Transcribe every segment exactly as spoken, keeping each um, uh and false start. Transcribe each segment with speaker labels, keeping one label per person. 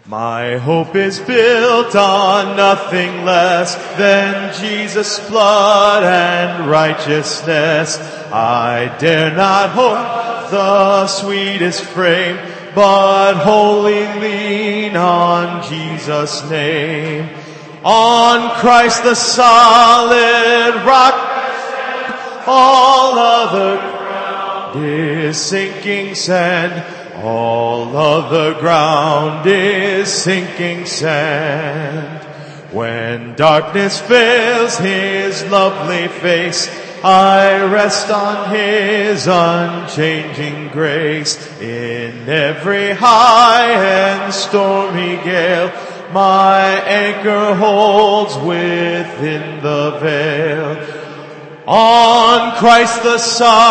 Speaker 1: My hope is built on nothing less than Jesus' blood and righteousness. I dare not hope the sweetest frame, but wholly lean on Jesus' name. On Christ the solid rock, all other ground is sinking sand. All other ground is sinking sand. When darkness veils his lovely face, I rest on his unchanging grace. In every high and stormy gale, my anchor holds within the veil. On Christ the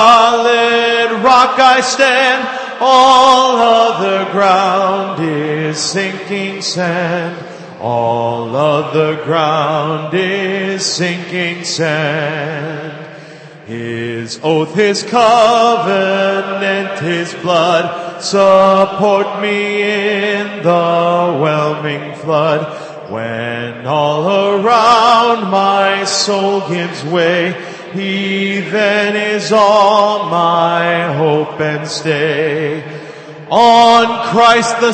Speaker 1: solid rock I stand. All other ground is sinking sand. All other ground is sinking sand. His oath, his covenant, his blood support me in the whelming flood. When all around my soul gives way, he then is all my hope and stay. On Christ the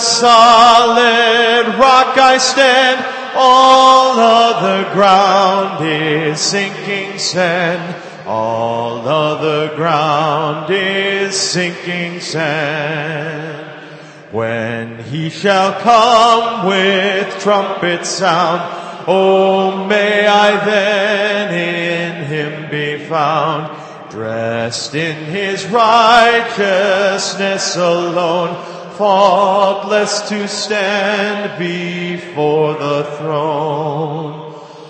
Speaker 1: solid rock I stand. All other ground is sinking sand. All other ground is sinking sand. When he shall come with trumpet sound, oh, may I then in him be found, dressed in his righteousness alone, faultless to stand before the throne.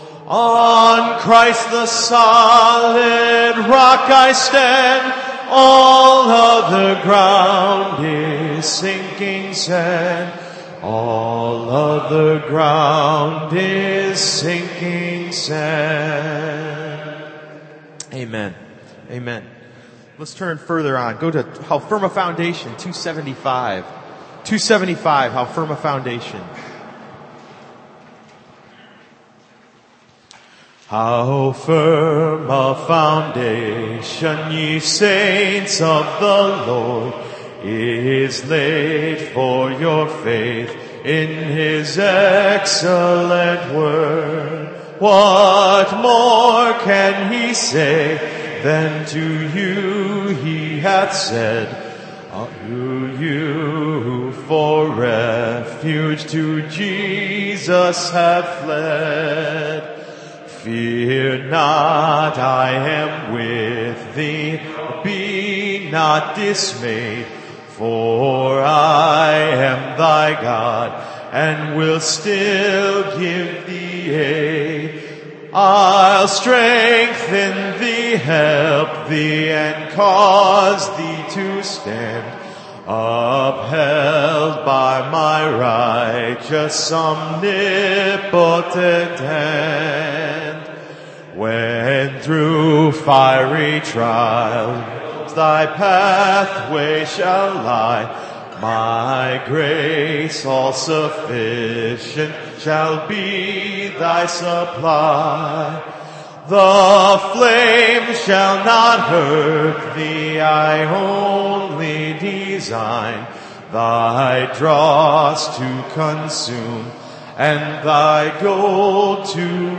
Speaker 1: On Christ the solid rock I stand. All other ground is sinking sand. All other ground is sinking sand. Amen. Amen. Let's turn further on. Go to How Firm a Foundation, two seventy-five. two seventy-five, How Firm a Foundation. How firm a foundation, ye saints of the Lord, is laid for your faith in his excellent word. What more can he say than to you he hath said? To you who for refuge to Jesus have fled. Fear not, I am with thee, be not dismayed, for I am thy God, and will still give thee aid. I'll strengthen thee, help thee, and cause thee to stand, upheld by my righteous omnipotent hand. When through fiery trials thy pathway shall lie, my grace all sufficient shall be thy supply. The flame shall not hurt thee, I only design thy dross to consume and thy gold to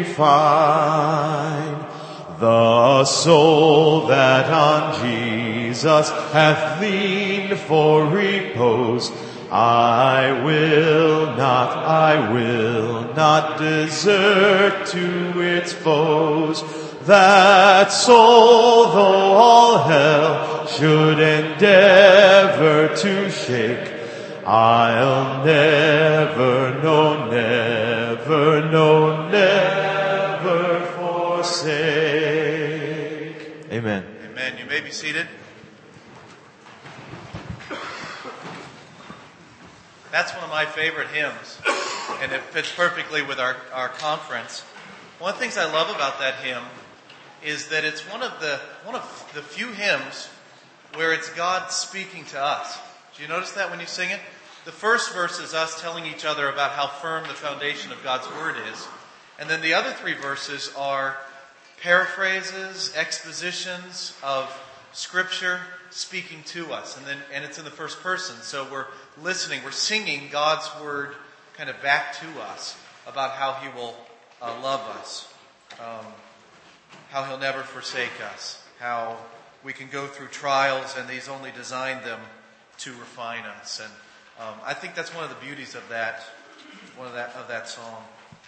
Speaker 1: refine. The soul that on Jesus hath leaned for repose, I will not, I will not desert to its foes. That soul, though all hell should endeavor to shake, I'll never, no, never, no, never forsake. Amen.
Speaker 2: Amen. You may be seated. That's one of my favorite hymns, and it fits perfectly with our, our conference. One of the things I love about that hymn is that it's one of the one of the few hymns where it's God speaking to us. Do you notice that when you sing it? The first verse is us telling each other about how firm the foundation of God's Word is. And then the other three verses are paraphrases, expositions of Scripture speaking to us. And then, and it's in the first person. So we're listening, we're singing God's Word kind of back to us about how He will uh, love us, um, how He'll never forsake us, how we can go through trials and He's only designed them to refine us. And um, I think that's one of the beauties of that, one of that of that song.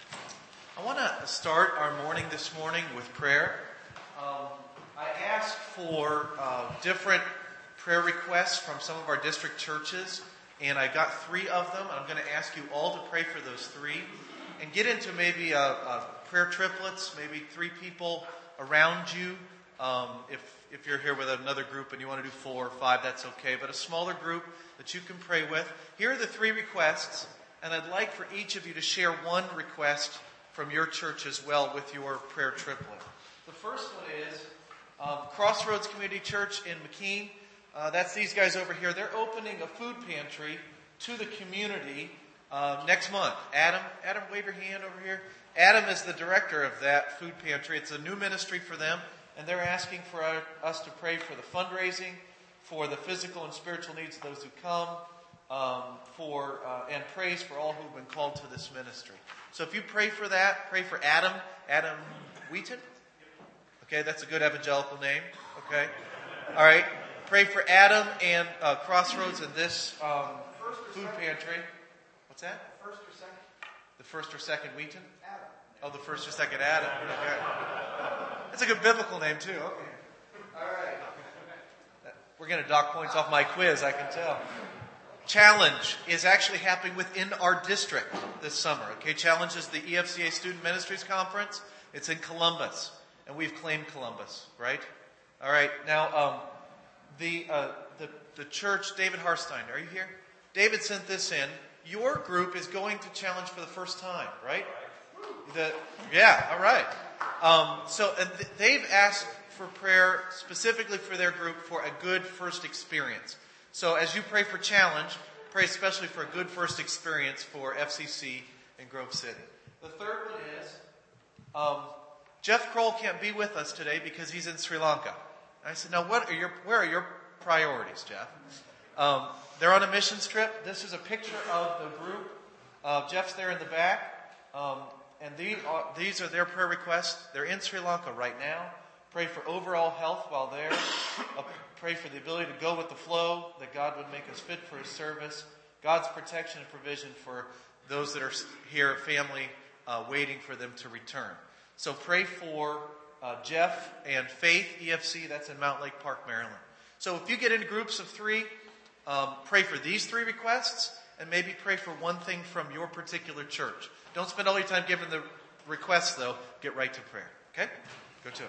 Speaker 2: I want to start our morning this morning with prayer. Um, I asked for uh, different prayer requests from some of our district churches, and I got three of them. And I'm going to ask you all to pray for those three, and get into maybe a, a prayer triplets, maybe three people around you. Um, if if you're here with another group and you want to do four or five, that's okay. But a smaller group that you can pray with. Here are the three requests, and I'd like for each of you to share one request from your church as well with your prayer triplet. The first one is um, Crossroads Community Church in McKean. Uh, that's these guys over here. They're opening a food pantry to the community uh, next month. Adam, Adam, wave your hand over here. Adam is the director of that food pantry. It's a new ministry for them, and they're asking for our, us to pray for the fundraising, for the physical and spiritual needs of those who come, um, for uh, and praise for all who've been called to this ministry. So if you pray for that, pray for Adam, Adam Wheaton. Okay, that's a good evangelical name. Okay, all right. Pray for Adam and uh, Crossroads in this um, food pantry. What's that?
Speaker 3: First or second?
Speaker 2: The first or second Wheaton?
Speaker 3: Adam.
Speaker 2: Oh, the first or second Adam. Okay. That's a good biblical name too. Okay. All right. We're going to dock points off my quiz, I can tell. Challenge is actually happening within our district this summer. Okay, Challenge is the E F C A Student Ministries Conference. It's in Columbus, and we've claimed Columbus, right? All right. Now, um, the uh, the the church, David Harstein, are you here? David sent this in. Your group is going to Challenge for the first time, right? The yeah. All right. Um, so and th- they've asked for prayer specifically for their group for a good first experience. So as you pray for Challenge, pray especially for a good first experience for F C C in Grove City. The third one is, um, Jeff Kroll can't be with us today because he's in Sri Lanka. And I said, now what are your, where are your priorities, Jeff? Um, they're on a missions trip. This is a picture of the group. Uh, Jeff's there in the back. Um, and these are, these are their prayer requests. They're in Sri Lanka right now. Pray for overall health while there. Uh, pray for the ability to go with the flow, that God would make us fit for His service. God's protection and provision for those that are here, family, uh, waiting for them to return. So pray for uh, Jeff and Faith E F C. That's in Mount Lake Park, Maryland. So if you get in groups of three, um, pray for these three requests, and maybe pray for one thing from your particular church. Don't spend all your time giving the requests, though. Get right to prayer. Okay? Go to it.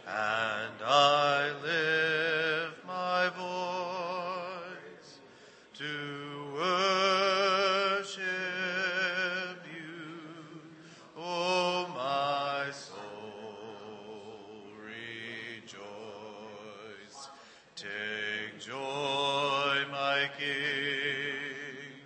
Speaker 2: and I lift my voice to worship you, O my soul, rejoice. Take joy, my King,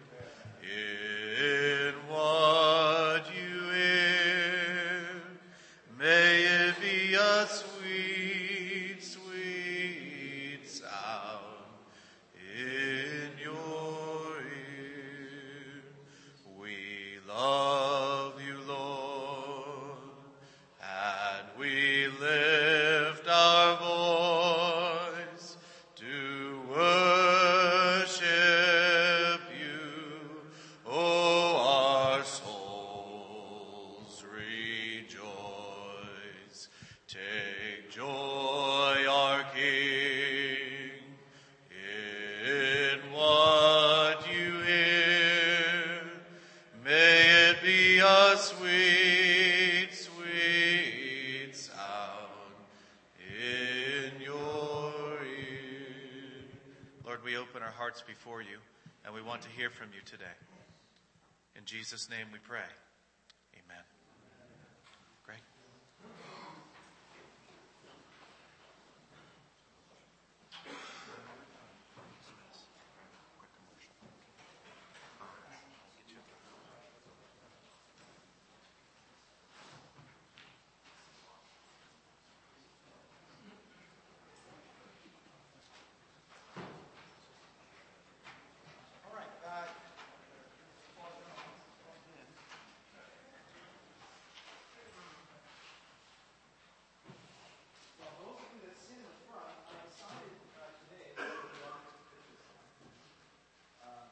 Speaker 2: in what you hear. May it be a sweet, sweet sound in your ear. We love you, Lord, and we lift our voice to worship you, O our souls, rejoice. Take joy, our King, in what you hear. May it be a sweet, sweet sound in your ear. Lord, we open our hearts before you, and we want to hear from you today. In Jesus' name we pray. Amen. Great.
Speaker 3: All right. Uh, well, those of you that sit in the front, I decided uh, today that we wanted to put this on. Uh,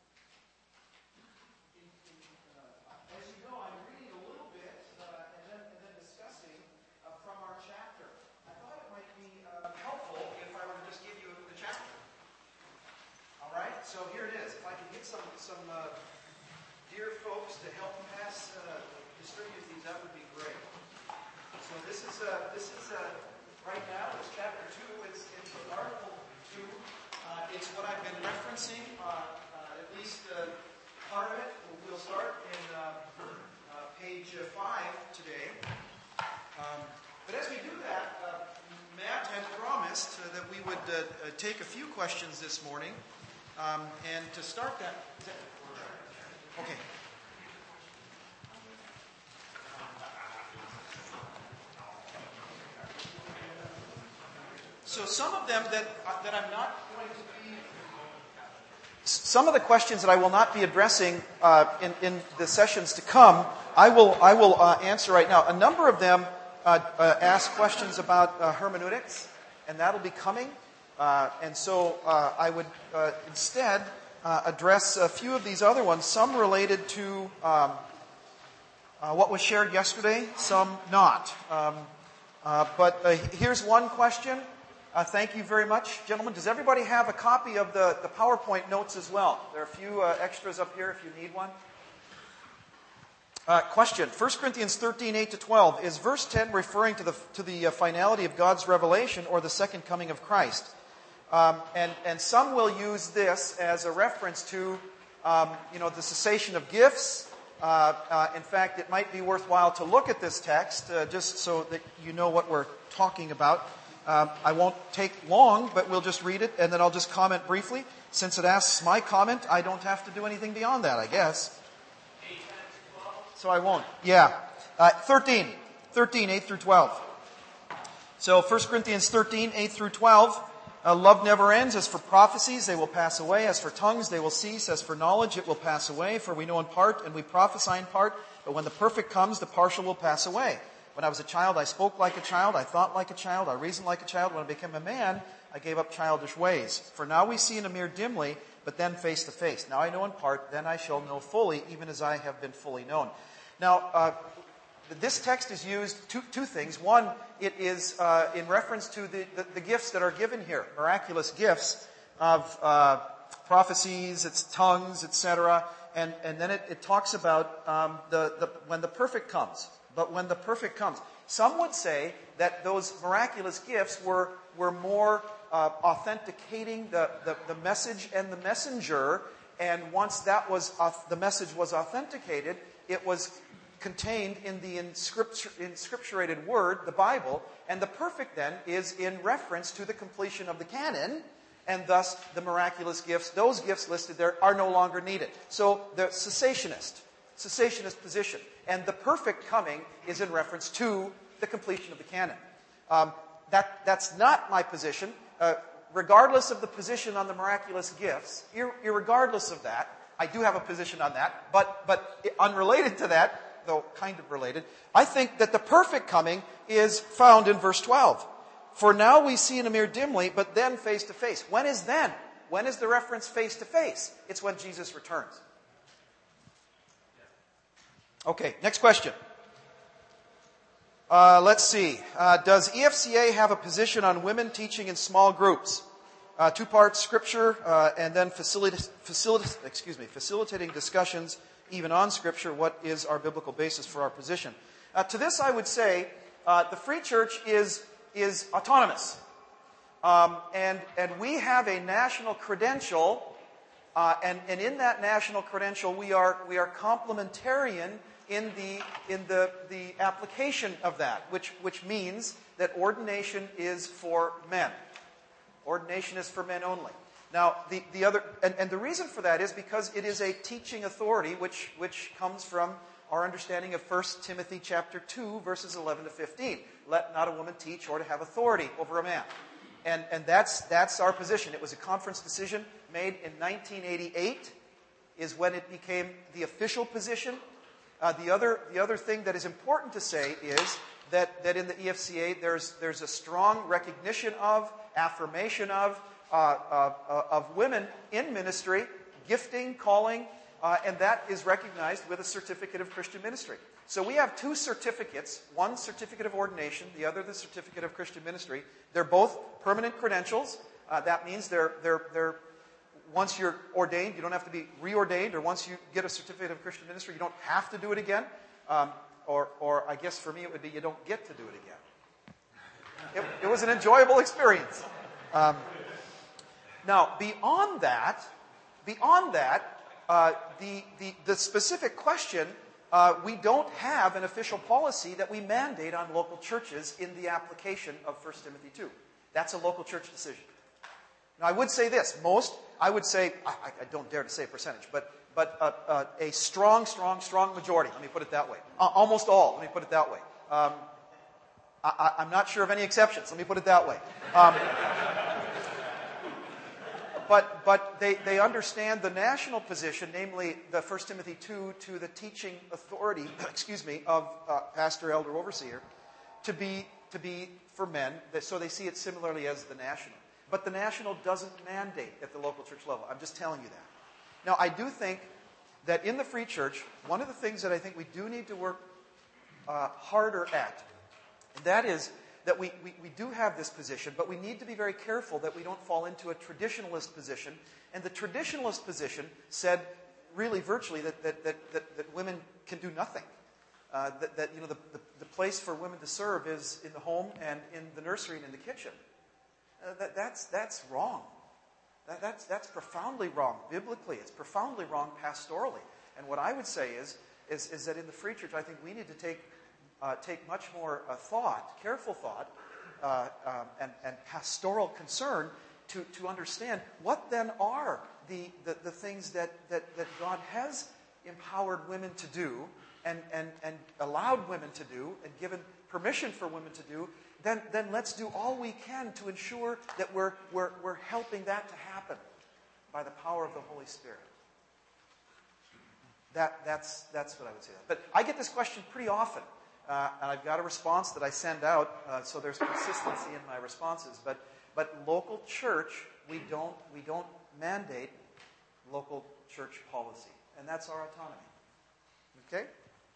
Speaker 3: in, in, uh, as you know, I'm reading a little bit uh, and, then, and then discussing uh, from our chapter. I thought it might be uh, helpful if I were to just give you the chapter. All right, so here it is. If I can get some some uh, dear folks to help pass uh, distribute these, that would be great. So this is uh, this is uh, right now. It's chapter two. It's it's article two. Uh, it's what I've been referencing. Uh, uh, at least uh, part of it. We'll start in uh, uh, page uh, five today. Um, but as we do that, uh, Matt had promised uh, that we would uh, uh, take a few questions this morning. Um, and to start that, okay. So some of them that uh, that I'm not going to be, some of the questions that I will not be addressing uh, in in the sessions to come, I will I will uh, answer right now. A number of them uh, uh, ask questions about uh, hermeneutics, and that'll be coming. Uh, and so uh, I would uh, instead uh, address a few of these other ones, some related to um, uh, what was shared yesterday, some not. Um, uh, but uh, here's one question. Uh, thank you very much, gentlemen. Does everybody have a copy of the, the PowerPoint notes as well? There are a few uh, extras up here if you need one. Uh, question, First Corinthians thirteen, eight to twelve. Is verse ten referring to the, to the uh, finality of God's revelation or the second coming of Christ? Um, and, and some will use this as a reference to, um, you know, the cessation of gifts. Uh, uh, in fact, it might be worthwhile to look at this text uh, just so that you know what we're talking about. Um, I won't take long, but we'll just read it, and then I'll just comment briefly. Since it asks my comment, I don't have to do anything beyond that, I guess. So I won't. Yeah. Uh, thirteen. thirteen, eight through twelve. So First Corinthians thirteen, eight through twelve. Uh, love never ends. As for prophecies, they will pass away. As for tongues, they will cease. As for knowledge, it will pass away. For we know in part, and we prophesy in part. But when the perfect comes, the partial will pass away. When I was a child, I spoke like a child. I thought like a child. I reasoned like a child. When I became a man, I gave up childish ways. For now we see in a mirror dimly, but then face to face. Now I know in part, then I shall know fully, even as I have been fully known. Now, uh, this text is used two, two things. One, it is uh, in reference to the, the, the gifts that are given here, miraculous gifts of uh, prophecies, its tongues, et cetera. And, and then it, it talks about um, the, the when the perfect comes. But when the perfect comes. Some would say that those miraculous gifts were, were more uh, authenticating the, the, the message and the messenger, and once that was uh, the message was authenticated, it was contained in the inscriptur- inscripturated word, the Bible, and the perfect then is in reference to the completion of the canon, and thus the miraculous gifts, those gifts listed there, are no longer needed. So the cessationist, cessationist position, and the perfect coming is in reference to the completion of the canon. Um, that, that's not my position. Uh, regardless of the position on the miraculous gifts, ir- irregardless of that, I do have a position on that, but, but unrelated to that, though kind of related, I think that the perfect coming is found in verse twelve. For now we see in a mirror dimly, but then face to face. When is then? When is the reference face to face? It's when Jesus returns. Okay, next question. Uh, let's see. Uh, does E F C A have a position on women teaching in small groups? Uh, two parts, scripture, uh, and then facilita- facilita- excuse me, facilitating discussions even on scripture. What is our biblical basis for our position? Uh, to this I would say uh, the Free Church is, is autonomous. Um, and, and we have a national credential, uh, and, and in that national credential we are, we are complementarian in the, in the, the application of that, which, which means that ordination is for men. Ordination is for men only. Now, the, the other, and, and the reason for that is because it is a teaching authority which, which comes from our understanding of First Timothy chapter two, verses eleven to fifteen. Let not a woman teach or to have authority over a man. And, and that's, that's our position. It was a conference decision made in nineteen eighty-eight is when it became the official position. Uh, the other, the other thing that is important to say is that, that in the E F C A there's, there's a strong recognition of, affirmation of, uh, uh, uh, of women in ministry, gifting, calling, uh, and that is recognized with a certificate of Christian ministry. So we have two certificates, one certificate of ordination, the other the certificate of Christian ministry. They're both permanent credentials. Uh, that means they're, they're, they're, once you're ordained, you don't have to be reordained, or once you get a certificate of Christian ministry, you don't have to do it again. Um, or, or I guess for me it would be you don't get to do it again. It, it was an enjoyable experience. Um, now, beyond that, beyond that, uh, the, the, the specific question, uh, we don't have an official policy that we mandate on local churches in the application of First Timothy two. That's a local church decision. Now, I would say this. Most, I would say, I, I don't dare to say a percentage, but, but uh, uh, a strong, strong, strong majority, let me put it that way. Uh, almost all, let me put it that way. Um, I, I'm not sure of any exceptions, let me put it that way. Um, But but they, they understand the national position, namely the First Timothy two, to the teaching authority, excuse me, of uh, pastor, elder, overseer, to be to be for men. So they see it similarly as the national. But the national doesn't mandate at the local church level. I'm just telling you that. Now, I do think that in the Free Church, one of the things that I think we do need to work uh, harder at, and that is that we, we, we do have this position, but we need to be very careful that we don't fall into a traditionalist position. And the traditionalist position said, really virtually, that, that, that, that, that women can do nothing. Uh, that, that you know the, the, the place for women to serve is in the home and in the nursery and in the kitchen. Uh, that, that's, that's wrong. That, that's, that's profoundly wrong biblically. It's profoundly wrong pastorally. And what I would say is, is, is that in the Free Church, I think we need to take Uh, take much more uh, thought, careful thought, uh, um, and, and pastoral concern to, to understand what then are the, the, the things that, that, that God has empowered women to do and, and, and allowed women to do and given permission for women to do. Then, then let's do all we can to ensure that we're, we're, we're helping that to happen by the power of the Holy Spirit. That, that's, that's what I would say. But I get this question pretty often. Uh, and I've got a response that I send out, uh, so there's consistency in my responses. But, but local church, we don't, we don't mandate local church policy, and that's our autonomy. Okay?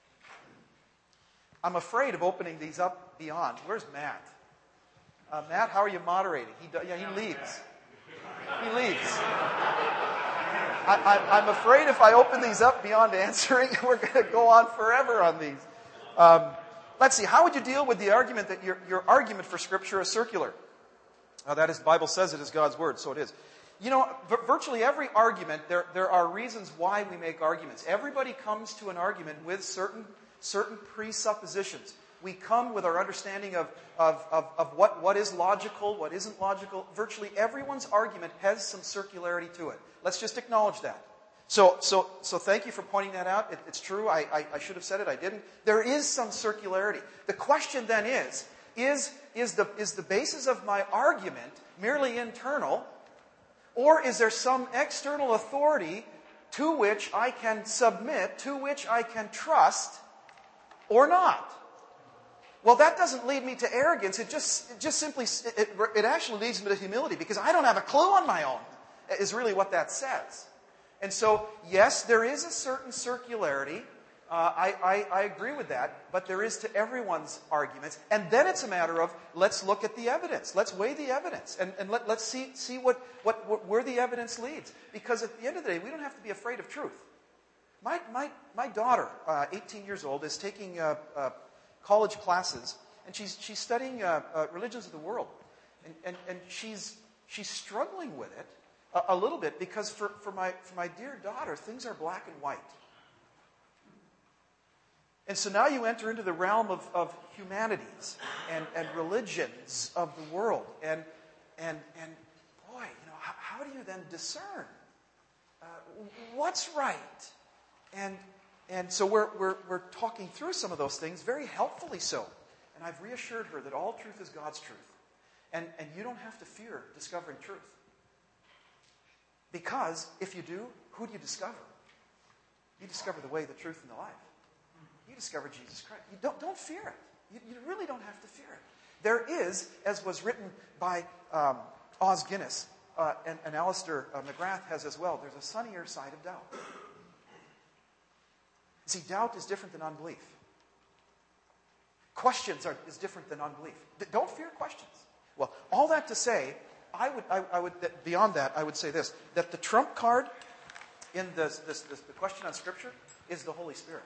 Speaker 3: I'm afraid of opening these up beyond. Where's Matt? Uh, Matt, how are you moderating? He do, yeah, he leaves. He leaves. I, I, I'm afraid if I open these up beyond answering, we're going to go on forever on these. Um, let's see. How would you deal with the argument that your, your argument for Scripture is circular? Uh, that is, the Bible says it is God's Word, so it is. You know, v- virtually every argument, there, there are reasons why we make arguments. Everybody comes to an argument with certain, certain presuppositions. We come with our understanding of, of, of, of what, what is logical, what isn't logical. Virtually everyone's argument has some circularity to it. Let's just acknowledge that. So, so, so thank you for pointing that out. It, it's true. I, I, I should have said it. I didn't. There is some circularity. The question then is, is, is the, is the basis of my argument merely internal, or is there some external authority to which I can submit, to which I can trust, or not? Well, that doesn't lead me to arrogance. It just, it just simply, it, it actually leads me to humility, because I don't have a clue on my own, is really what that says. And so, yes, there is a certain circularity. Uh, I, I, I agree with that, but there is to everyone's arguments. And then it's a matter of, let's look at the evidence. Let's weigh the evidence. And, and let, let's see, see what, what, what, where the evidence leads. Because at the end of the day, we don't have to be afraid of truth. My, my, my daughter, uh, eighteen years old, is taking uh, uh, college classes, and she's, she's studying uh, uh, religions of the world. And, and, and she's, she's struggling with it a, a little bit, because for, for, my, for my dear daughter, things are black and white. And so now you enter into the realm of, of humanities and, and religions of the world. And, and, and boy, you know, how, how do you then discern uh, what's right? And, and so we're, we're, we're talking through some of those things, very helpfully so. And I've reassured her that all truth is God's truth. And, and you don't have to fear discovering truth. Because if you do, who do you discover? You discover the way, the truth, and the life. You discover Jesus Christ. You don't, don't fear it. You, you really don't have to fear it. There is, as was written by um, Os Guinness, uh, and, and Alistair uh, McGrath has as well, there's a sunnier side of doubt. See, doubt is different than unbelief. Questions are, is different than unbelief. D- don't fear questions. Well, all that to say, I would, I, I would that beyond that, I would say this, that the trump card in this, this, this, the question on Scripture is the Holy Spirit.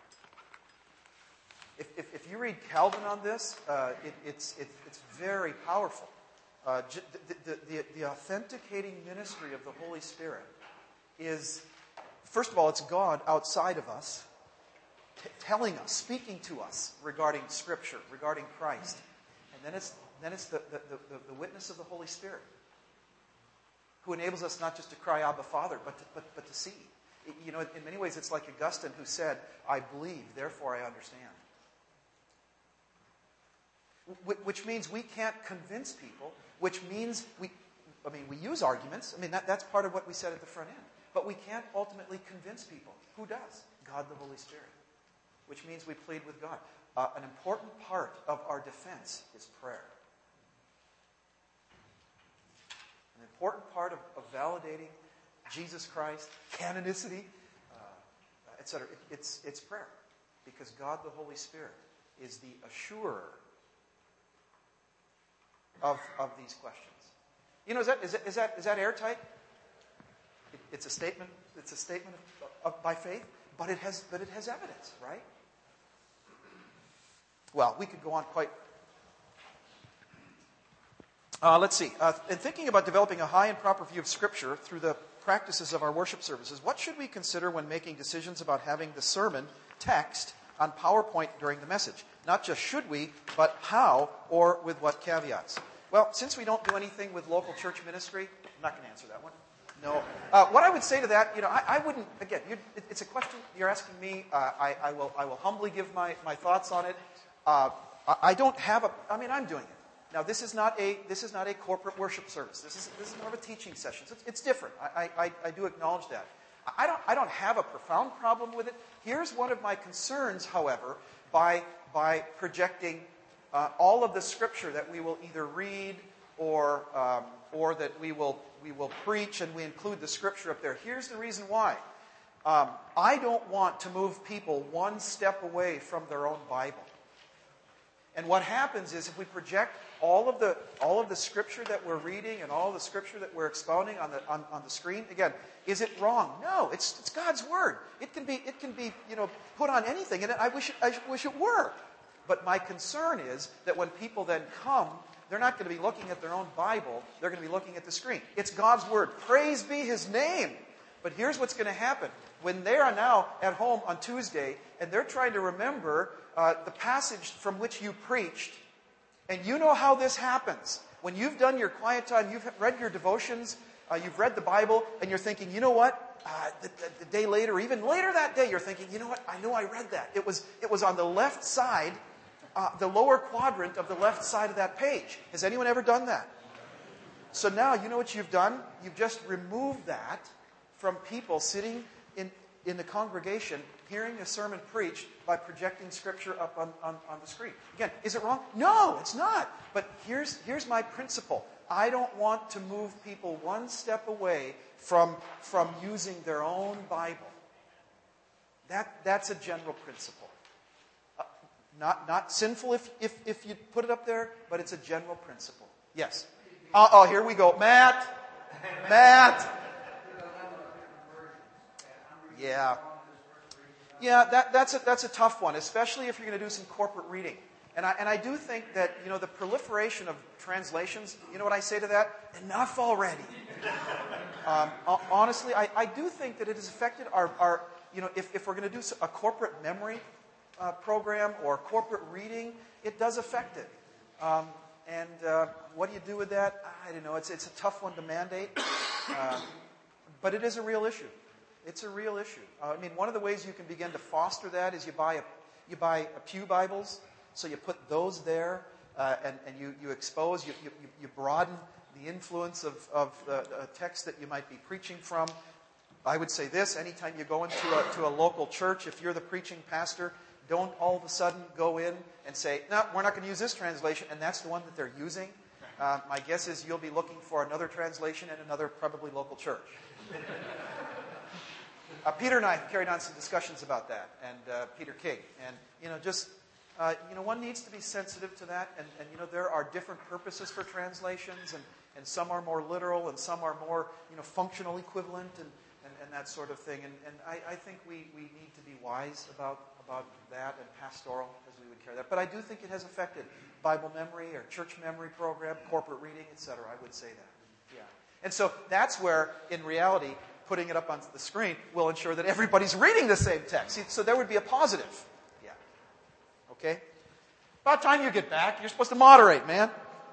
Speaker 3: If, if, if you read Calvin on this, uh, it, it's, it, it's very powerful. Uh, the, the, the, the authenticating ministry of the Holy Spirit is, first of all, it's God outside of us, t- telling us, speaking to us regarding Scripture, regarding Christ. And then it's, then it's the, the, the, the witness of the Holy Spirit, who enables us not just to cry, Abba, Father, but to, but, but to see. It, you know, in many ways, it's like Augustine who said, I believe, therefore I understand. Which means we can't convince people, which means we, I mean, we use arguments. I mean, that, that's part of what we said at the front end. But we can't ultimately convince people. Who does? God the Holy Spirit. Which means we plead with God. Uh, an important part of our defense is prayer. An important part of, of validating Jesus Christ, canonicity, uh, et cetera, it, it's, it's prayer. Because God the Holy Spirit is the assurer Of, of these questions. You know, is that, is that, is that, is that airtight? It, it's a statement, it's a statement of, of, by faith, but it has, but it has evidence, right? Well, we could go on quite... Uh, let's see. Uh, in thinking about developing a high and proper view of Scripture through the practices of our worship services, what should we consider when making decisions about having the sermon text on PowerPoint during the message? Not just should we, but how or with what caveats? Well, since we don't do anything with local church ministry, I'm not going to answer that one. No. Uh, what I would say to that, you know, I, I wouldn't, again, it, it's a question you're asking me. Uh, I, I will I will humbly give my, my thoughts on it. Uh, I, I don't have a, I mean, I'm doing it. Now, this is not a this is not a corporate worship service. This is this is more of a teaching session. So it's, it's different. I, I, I do acknowledge that. I don't I don't have a profound problem with it. Here's one of my concerns, however, by by projecting uh, all of the Scripture that we will either read or um, or that we will we will preach, and we include the Scripture up there. Here's the reason why. Um, I don't want to move people one step away from their own Bible. And what happens is, if we project all of the all of the Scripture that we're reading and all of the Scripture that we're expounding on the on, on the screen, again, is it wrong? No, it's it's God's Word. It can be it can be you know put on anything, and I wish it, I wish it were. But my concern is that when people then come, they're not going to be looking at their own Bible. They're going to be looking at the screen. It's God's Word. Praise be His name. But here's what's going to happen. When they are now at home on Tuesday and they're trying to remember uh, the passage from which you preached, and you know how this happens. When you've done your quiet time, you've read your devotions, uh, you've read the Bible, and you're thinking, you know what? Uh, the, the, the day later, or even later that day, you're thinking, you know what? I know I read that. It was, it was on the left side, uh, the lower quadrant of the left side of that page. Has anyone ever done that? So now, you know what you've done? You've just removed that from people sitting in, in the congregation, hearing a sermon preached by projecting Scripture up on, on, on the screen. Again, is it wrong? No, it's not. But here's, here's my principle. I don't want to move people one step away from, from using their own Bible. That, that's a general principle. Uh, not, not sinful if, if, if you put it up there, but it's a general principle. Yes. Uh, oh, here we go. Matt! Matt! Yeah. Yeah, that, that's, a, that's a tough one, especially if you're going to do some corporate reading. And I, and I do think that, you know, the proliferation of translations, you know what I say to that? Enough already. Um, honestly, I, I do think that it has affected our, our you know, if, if we're going to do a corporate memory uh, program or corporate reading, it does affect it. Um, and uh, what do you do with that? I don't know. It's, it's a tough one to mandate. Uh, but it is a real issue. It's a real issue. Uh, I mean, one of the ways you can begin to foster that is you buy a, you buy a Pew Bibles. So you put those there, uh, and, and you, you expose, you, you, you broaden the influence of, of the, the text that you might be preaching from. I would say this, anytime you go into a, to a local church, if you're the preaching pastor, don't all of a sudden go in and say, no, we're not going to use this translation, and that's the one that they're using. Uh, my guess is you'll be looking for another translation in another probably local church. uh, Peter and I carried on some discussions about that, and uh, Peter King, and, you know, just... Uh, you know, one needs to be sensitive to that, and, and you know, there are different purposes for translations, and, and some are more literal, and some are more, you know, functional equivalent, and, and, and that sort of thing. And, and I, I think we, we need to be wise about, about that, and pastoral as we would carry that. But I do think it has affected Bible memory or church memory program, corporate reading, et cetera. I would say that. Yeah. And so that's where, in reality, putting it up on the screen will ensure that everybody's reading the same text. So there would be a positive. Okay? About time you get back. You're supposed to moderate, man.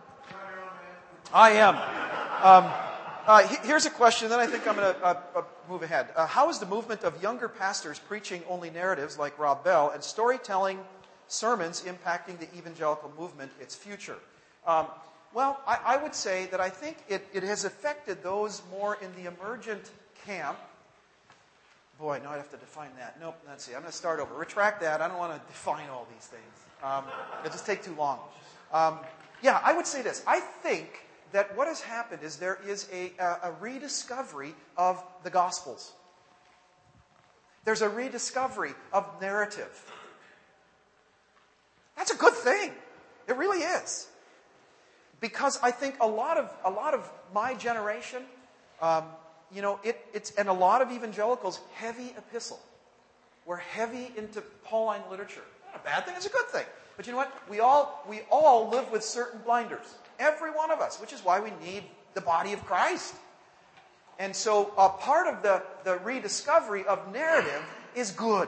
Speaker 3: I am. Um, uh, here's a question, then I think I'm going to uh, uh, move ahead. Uh, how is the movement of younger pastors preaching only narratives like Rob Bell and storytelling sermons impacting the evangelical movement, its future? Um, well, I, I would say that I think it, it has affected those more in the emergent camp. Boy, now I have to define that. Nope, let's see. I'm going to start over. Retract that. I don't want to define all these things. Um, it'll just take too long. Um, yeah, I would say this. I think that what has happened is there is a, a, a rediscovery of the Gospels. There's a rediscovery of narrative. That's a good thing. It really is. Because I think a lot of a lot of my generation... Um, You know, it, it's, and a lot of evangelicals, heavy epistle. We're heavy into Pauline literature. Not a bad thing, it's a good thing. But you know what? We all, we all live with certain blinders. Every one of us, which is why we need the body of Christ. And so a part of the, the rediscovery of narrative is good.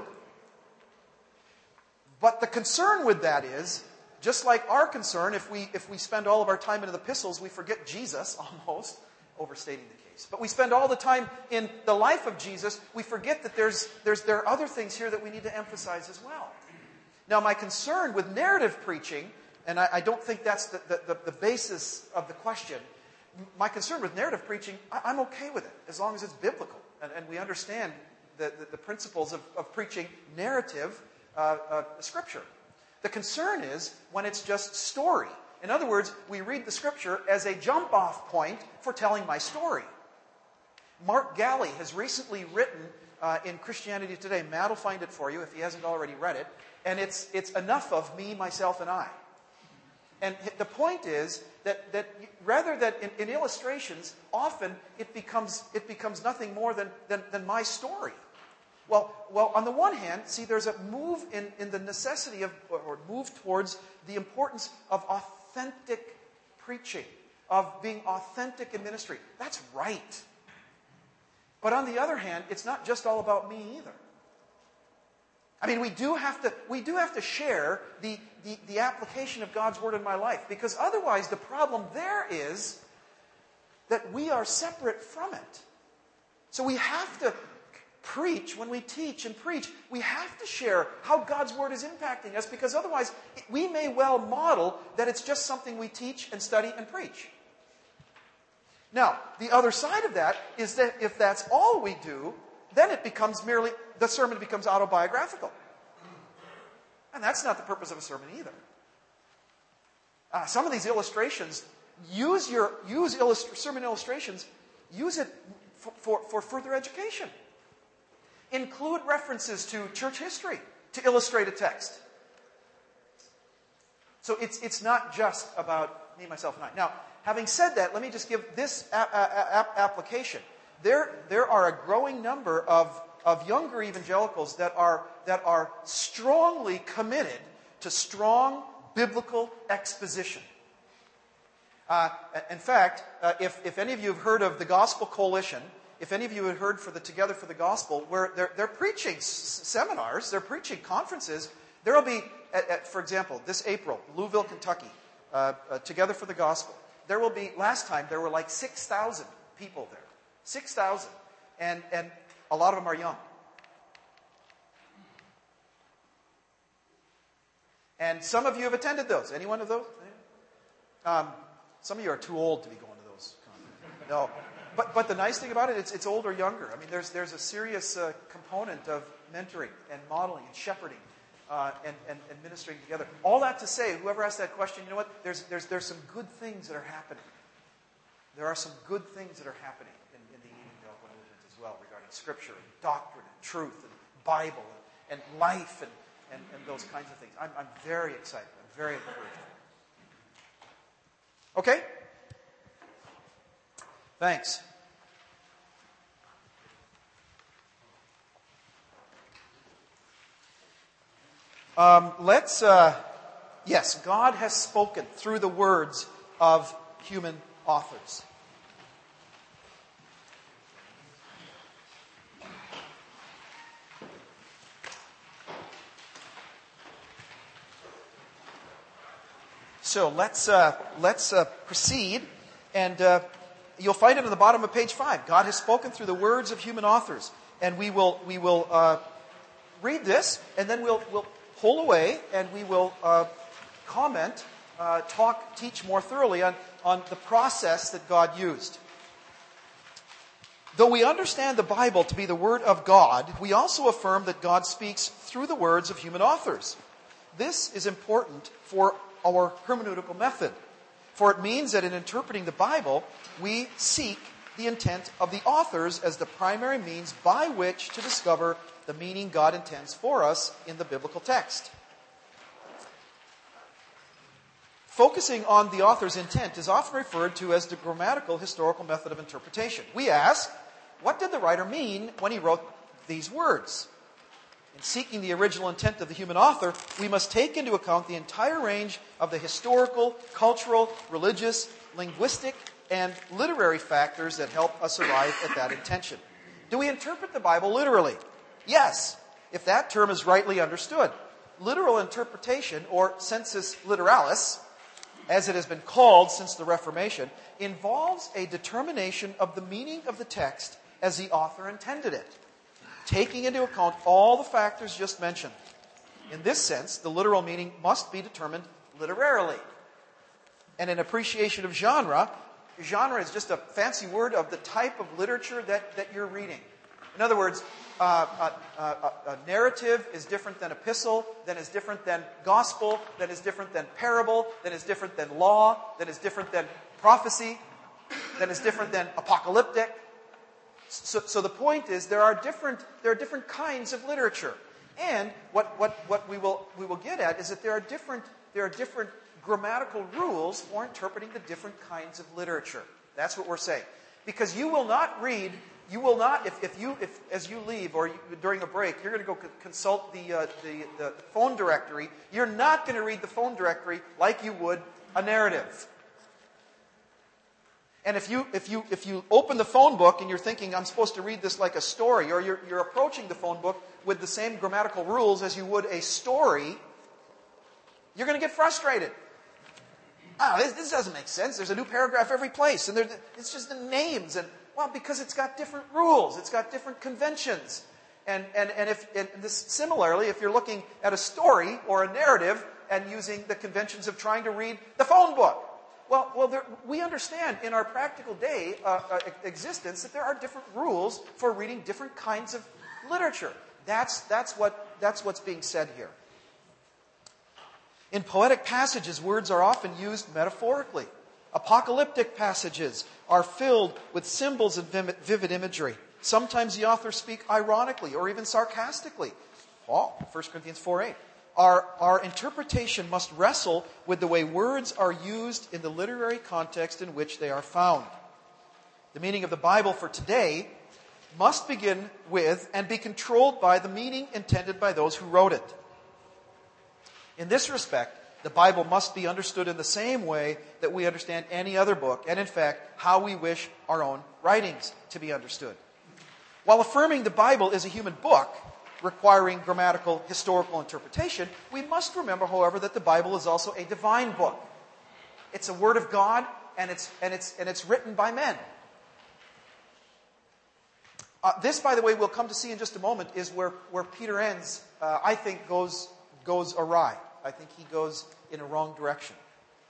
Speaker 3: But the concern with that is, just like our concern, if we, if we spend all of our time in the epistles, we forget Jesus almost, overstating the case. But we spend all the time in the life of Jesus, we forget that there's, there's, there are other things here that we need to emphasize as well. Now, my concern with narrative preaching, and I, I don't think that's the, the, the basis of the question, my concern with narrative preaching, I, I'm okay with it, as long as it's biblical. And, and we understand the, the, the principles of, of preaching narrative uh, uh, scripture. The concern is when it's just story. In other words, we read the Scripture as a jump-off point for telling my story. Mark Galli has recently written uh, in Christianity Today. Matt will find it for you if he hasn't already read it. And it's it's enough of me, myself, and I. And the point is that, that rather than in, in illustrations, often it becomes it becomes nothing more than, than, than my story. Well, well, on the one hand, see, there's a move in, in the necessity of, or, or move towards the importance of authentic preaching, of being authentic in ministry. That's right. But on the other hand, it's not just all about me either. I mean, we do have to, we do have to share the, the, the application of God's Word in my life, because otherwise the problem there is that we are separate from it. So we have to preach when we teach and preach. We have to share how God's Word is impacting us, because otherwise we may well model that it's just something we teach and study and preach. Now, the other side of that is that if that's all we do, then it becomes merely, the sermon becomes autobiographical. And that's not the purpose of a sermon either. Uh, some of these illustrations, use your use illust- sermon illustrations, use it for, for, for further education. Include references to church history to illustrate a text. So it's, it's not just about me, myself, and I. Now, having said that, let me just give this a- a- a- application. There, there are a growing number of, of younger evangelicals that are, that are strongly committed to strong biblical exposition. Uh, in fact, uh, if, if any of you have heard of the Gospel Coalition, if any of you have heard for the Together for the Gospel, where they're, they're preaching s- seminars, they're preaching conferences, there will be, at, at, for example, this April, Louisville, Kentucky, uh, uh, Together for the Gospel. There will be, last time, there were like six thousand people there. six thousand. And, and a lot of them are young. And some of you have attended those. Any one of those? Um, some of you are too old to be going to those conferences. No. But, but the nice thing about it, it's, it's old or younger. I mean, there's, there's a serious uh, component of mentoring and modeling and shepherding uh, and, and, and ministering together. All that to say, whoever asked that question, you know what? There's, there's, there's some good things that are happening. There are some good things that are happening in, in the evangelical movement as well regarding Scripture and doctrine and truth and Bible and, and life and, and, and those kinds of things. I'm, I'm very excited. I'm very encouraged. Okay? Thanks. Um, let's, uh, yes, God has spoken through the words of human authors. So let's uh, let's uh, proceed, and uh, you'll find it at the bottom of page five. God has spoken through the words of human authors, and we will we will uh, read this, and then we'll we'll pull away, and we will uh, comment, uh, talk, teach more thoroughly on on the process that God used. Though we understand the Bible to be the Word of God, we also affirm that God speaks through the words of human authors. This is important for our hermeneutical method, for it means that in interpreting the Bible, we seek the intent of the authors as the primary means by which to discover the meaning God intends for us in the biblical text. Focusing on the author's intent is often referred to as the grammatical historical method of interpretation. We ask, what did the writer mean when he wrote these words? In seeking the original intent of the human author, we must take into account the entire range of the historical, cultural, religious, linguistic, and literary factors that help us arrive at that intention. Do we interpret the Bible literally? Yes, if that term is rightly understood. Literal interpretation, or sensus literalis, as it has been called since the Reformation, involves a determination of the meaning of the text as the author intended it, taking into account all the factors just mentioned. In this sense, the literal meaning must be determined literarily. And in appreciation of genre, genre is just a fancy word of the type of literature that, that you're reading. In other words, uh, a, a, a narrative is different than epistle, then is different than gospel, then is different than parable, then is different than law, then is different than prophecy, then is different than apocalyptic. So, so the point is, there are different there are different kinds of literature, and what, what, what we will we will get at is that there are different there are different grammatical rules for interpreting the different kinds of literature. That's what we're saying, because you will not read You will not, if, if you, if as you leave or you, during a break, you're going to go c- consult the, uh, the, the phone directory, you're not going to read the phone directory like you would a narrative. And if you, if you, if you open the phone book and you're thinking, I'm supposed to read this like a story, or you're, you're approaching the phone book with the same grammatical rules as you would a story, you're going to get frustrated. Oh, this, this doesn't make sense. There's a new paragraph every place, and it's just the names. And well, because it's got different rules, it's got different conventions. And and and if and this similarly, if you're looking at a story or a narrative and using the conventions of trying to read the phone book, well, well, there, we understand in our practical day uh, uh, existence that there are different rules for reading different kinds of literature. That's that's what that's what's being said here. In poetic passages, words are often used metaphorically. Apocalyptic passages are filled with symbols and vivid imagery. Sometimes the authors speak ironically or even sarcastically. Paul, First Corinthians four eight. Our, our interpretation must wrestle with the way words are used in the literary context in which they are found. The meaning of the Bible for today must begin with and be controlled by the meaning intended by those who wrote it. In this respect, the Bible must be understood in the same way that we understand any other book, and in fact, how we wish our own writings to be understood. While affirming the Bible is a human book, requiring grammatical, historical interpretation, we must remember, however, that the Bible is also a divine book. It's a word of God, and it's, and it's, and it's written by men. Uh, this, by the way, we'll come to see in just a moment, is where, where Peter Enns, uh, I think, goes, goes awry. I think he goes in a wrong direction.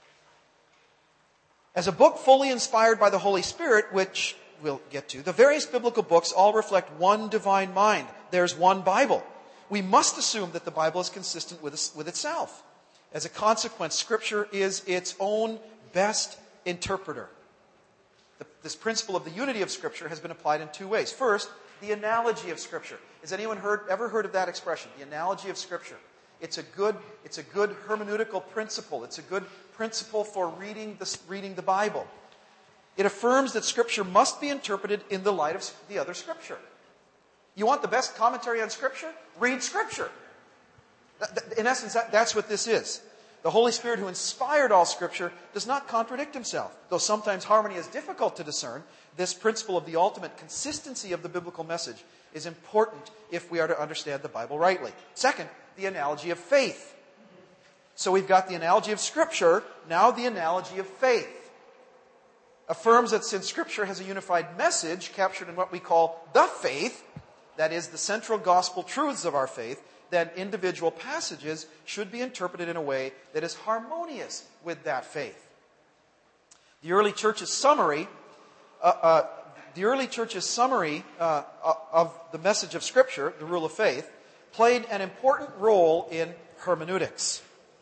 Speaker 3: As a book fully inspired by the Holy Spirit, which we'll get to, the various biblical books all reflect one divine mind. There's one Bible. We must assume that the Bible is consistent with, with itself. As a consequence, Scripture is its own best interpreter. The, this principle of the unity of Scripture has been applied in two ways. First, the analogy of Scripture. Has anyone heard, ever heard of that expression? The analogy of Scripture. It's a good, it's a good hermeneutical principle. It's a good principle for reading the, reading the Bible. It affirms that Scripture must be interpreted in the light of the other Scripture. You want the best commentary on Scripture? Read Scripture. In essence, that, that's what this is. The Holy Spirit who inspired all Scripture does not contradict himself. Though sometimes harmony is difficult to discern, this principle of the ultimate consistency of the biblical message is important if we are to understand the Bible rightly. Second, the analogy of faith. So we've got the analogy of Scripture, now the analogy of faith. Affirms that since Scripture has a unified message captured in what we call the faith, that is, the central gospel truths of our faith, then individual passages should be interpreted in a way that is harmonious with that faith. The early church's summary, uh, uh, the early church's summary uh, of the message of Scripture, the rule of faith, played an important role in hermeneutics.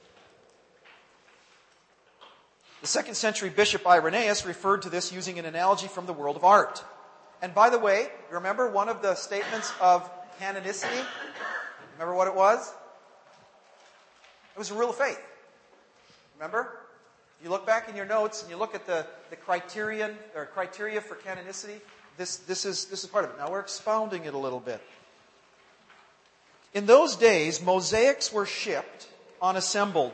Speaker 3: The second century bishop Irenaeus referred to this using an analogy from the world of art. And by the way, remember one of the statements of canonicity? Remember what it was? It was a rule of faith. Remember? You look back in your notes and you look at the, the criterion or criteria for canonicity. This, this is, this is part of it. Now we're expounding it a little bit. In those days, mosaics were shipped unassembled.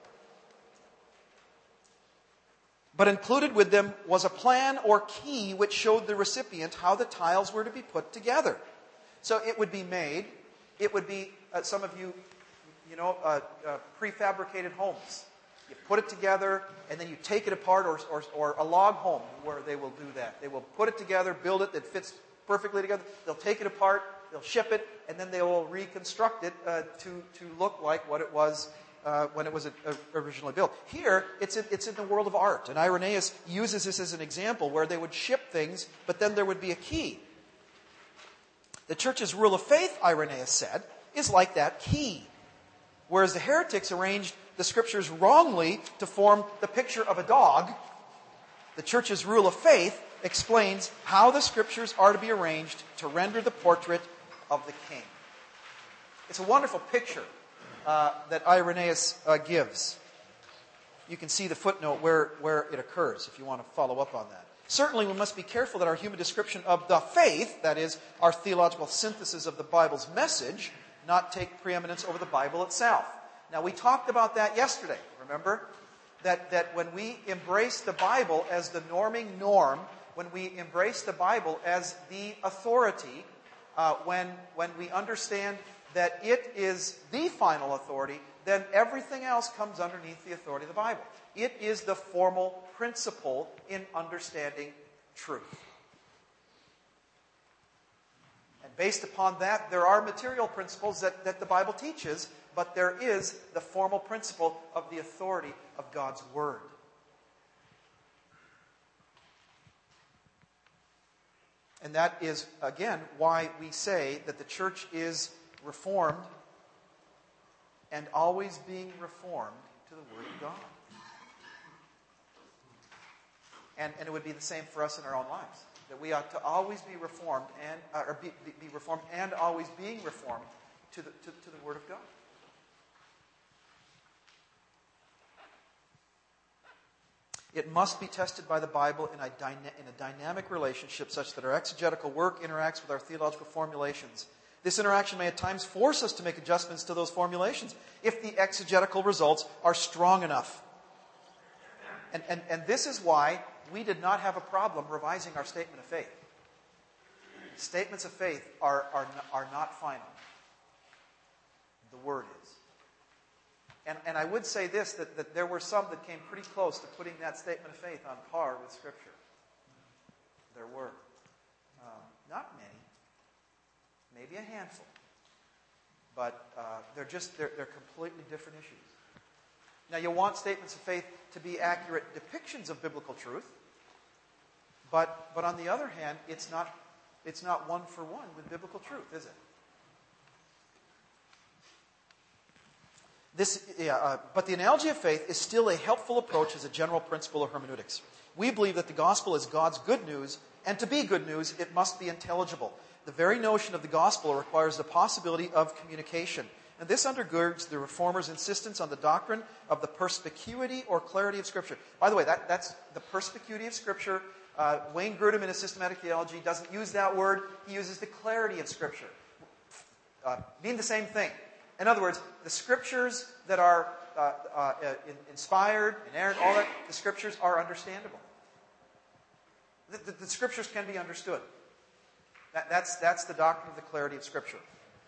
Speaker 3: But included with them was a plan or key which showed the recipient how the tiles were to be put together. So it would be made. It would be, uh, some of you, you know, uh, uh, prefabricated homes. You put it together, and then you take it apart, or, or, or a log home where they will do that. They will put it together, build it, it fits perfectly together. They'll take it apart, they'll ship it, and then they will reconstruct it uh, to, to look like what it was uh, when it was uh, originally built. Here, it's in, it's in the world of art. And Irenaeus uses this as an example where they would ship things, but then there would be a key. The church's rule of faith, Irenaeus said, is like that key. Whereas the heretics arranged the Scriptures wrongly to form the picture of a dog, the church's rule of faith explains how the Scriptures are to be arranged to render the portrait of the king. It's a wonderful picture uh, that Irenaeus uh, gives. You can see the footnote where, where it occurs if you want to follow up on that. Certainly, we must be careful that our human description of the faith, that is, our theological synthesis of the Bible's message, not take preeminence over the Bible itself. Now, we talked about that yesterday, remember? That, that when we embrace the Bible as the norming norm, when we embrace the Bible as the authority, uh, when, when we understand that it is the final authority, then everything else comes underneath the authority of the Bible. It is the formal principle in understanding truth. And based upon that, there are material principles that, that the Bible teaches, but there is the formal principle of the authority of God's Word. And that is, again, why we say that the church is reformed and always being reformed to the Word of God. And, and it would be the same for us in our own lives. That we ought to always be reformed and uh, or be, be reformed and always being reformed to the, to, to the Word of God. It must be tested by the Bible in a, dyna- in a dynamic relationship such that our exegetical work interacts with our theological formulations. This interaction may at times force us to make adjustments to those formulations if the exegetical results are strong enough. And, and, and this is why we did not have a problem revising our statement of faith. Statements of faith are, are, are not final. The Word is. And, and I would say this, that, that there were some that came pretty close to putting that statement of faith on par with Scripture. There were. Um, not many. Maybe a handful. But uh, they're just, they're, they're completely different issues. Now, you'll want statements of faith to be accurate depictions of biblical truth. But, but on the other hand, it's not, it's not one for one with biblical truth, is it? This, yeah, uh, but the analogy of faith is still a helpful approach as a general principle of hermeneutics. We believe that the gospel is God's good news, and to be good news, it must be intelligible. The very notion of the gospel requires the possibility of communication. And this undergirds the Reformers' insistence on the doctrine of the perspicuity or clarity of Scripture. By the way, that, that's the perspicuity of Scripture. Uh, Wayne Grudem in his systematic theology doesn't use that word. He uses the clarity of Scripture. Uh, mean the same thing. In other words, the Scriptures that are uh, uh, inspired, inerrant, all that, the Scriptures are understandable. The, the, the Scriptures can be understood. That, that's, that's the doctrine of the clarity of Scripture.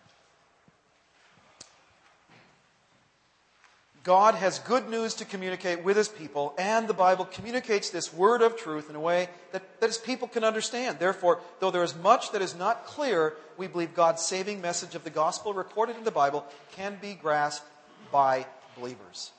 Speaker 3: God has good news to communicate with His people, and the Bible communicates this word of truth in a way that, that His people can understand. Therefore, though there is much that is not clear, we believe God's saving message of the gospel recorded in the Bible can be grasped by believers.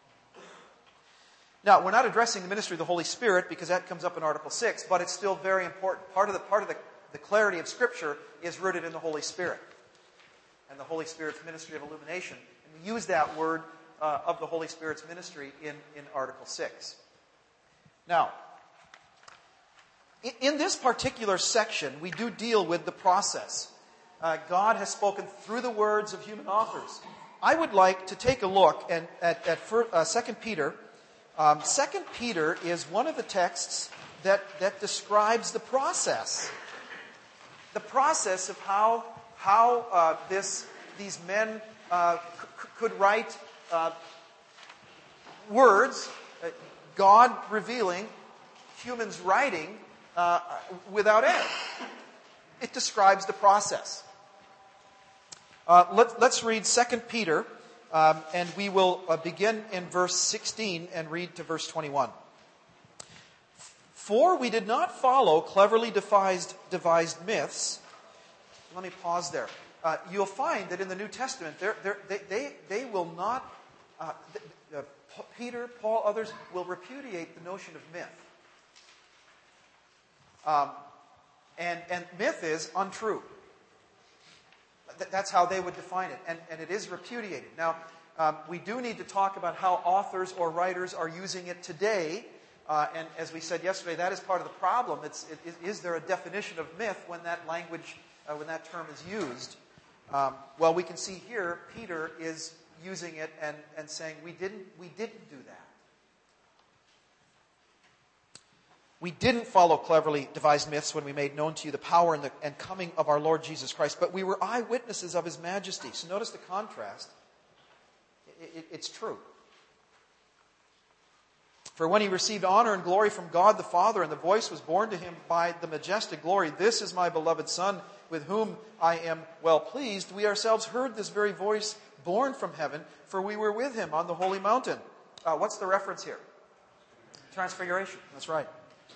Speaker 3: Now, we're not addressing the ministry of the Holy Spirit because that comes up in Article six, but it's still very important. Part of the, part of the, the clarity of Scripture is rooted in the Holy Spirit and the Holy Spirit's ministry of illumination. And we use that word Uh, of the Holy Spirit's ministry in, in Article six. Now, in, in this particular section, we do deal with the process. Uh, God has spoken through the words of human authors. I would like to take a look at, at, at for, uh, Second Peter. Um, Second Peter is one of the texts that, that describes the process. The process of how, how uh, this, these men uh, c- could write Uh, words, uh, God revealing, humans writing uh, without error. It describes the process. Uh, let, let's read Second Peter, um, and we will uh, begin in verse sixteen and read to verse twenty-one. For we did not follow cleverly devised, devised myths. Let me pause there. Uh, you'll find that in the New Testament, they're, they're, they, they, they will not, uh, uh, Peter, Paul, others will repudiate the notion of myth. Um, and, and myth is untrue. Th- that's how they would define it. And, and it is repudiated. Now, um, we do need to talk about how authors or writers are using it today. Uh, and as we said yesterday, that is part of the problem. It's, it, is there a definition of myth when that language, uh, when that term is used? Um, well, we can see here, Peter is using it and, and saying, we didn't, we didn't do that. We didn't follow cleverly devised myths when we made known to you the power and, the, and coming of our Lord Jesus Christ, but we were eyewitnesses of his majesty. So notice the contrast. It, it, it's true. For when he received honor and glory from God the Father, and the voice was borne to him by the majestic glory, "This is my beloved Son, with whom I am well pleased," we ourselves heard this very voice borne from heaven, for we were with him on the holy mountain. Uh, what's the reference here? Transfiguration. That's right.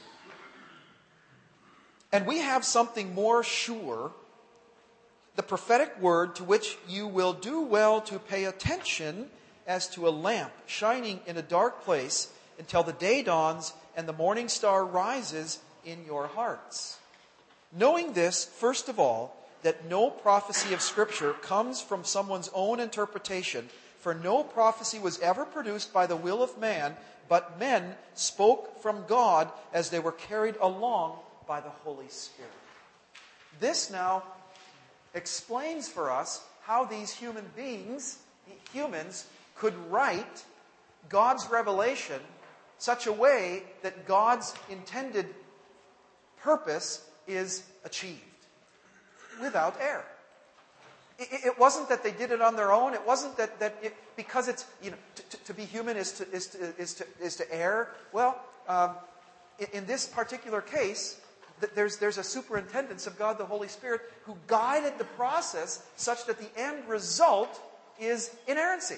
Speaker 3: And we have something more sure, the prophetic word to which you will do well to pay attention as to a lamp shining in a dark place until the day dawns and the morning star rises in your hearts. Knowing this, first of all, that no prophecy of Scripture comes from someone's own interpretation, for no prophecy was ever produced by the will of man, but men spoke from God as they were carried along by the Holy Spirit. This now explains for us how these human beings, humans, could write God's revelation such a way that God's intended purpose is achieved without error. It, it wasn't that they did it on their own. It wasn't that, that it, because it's, you know, to, to, to be human is to, is to, is to, is to err. Well, um, in, in this particular case, There's, there's a superintendence of God the Holy Spirit who guided the process such that the end result is inerrancy.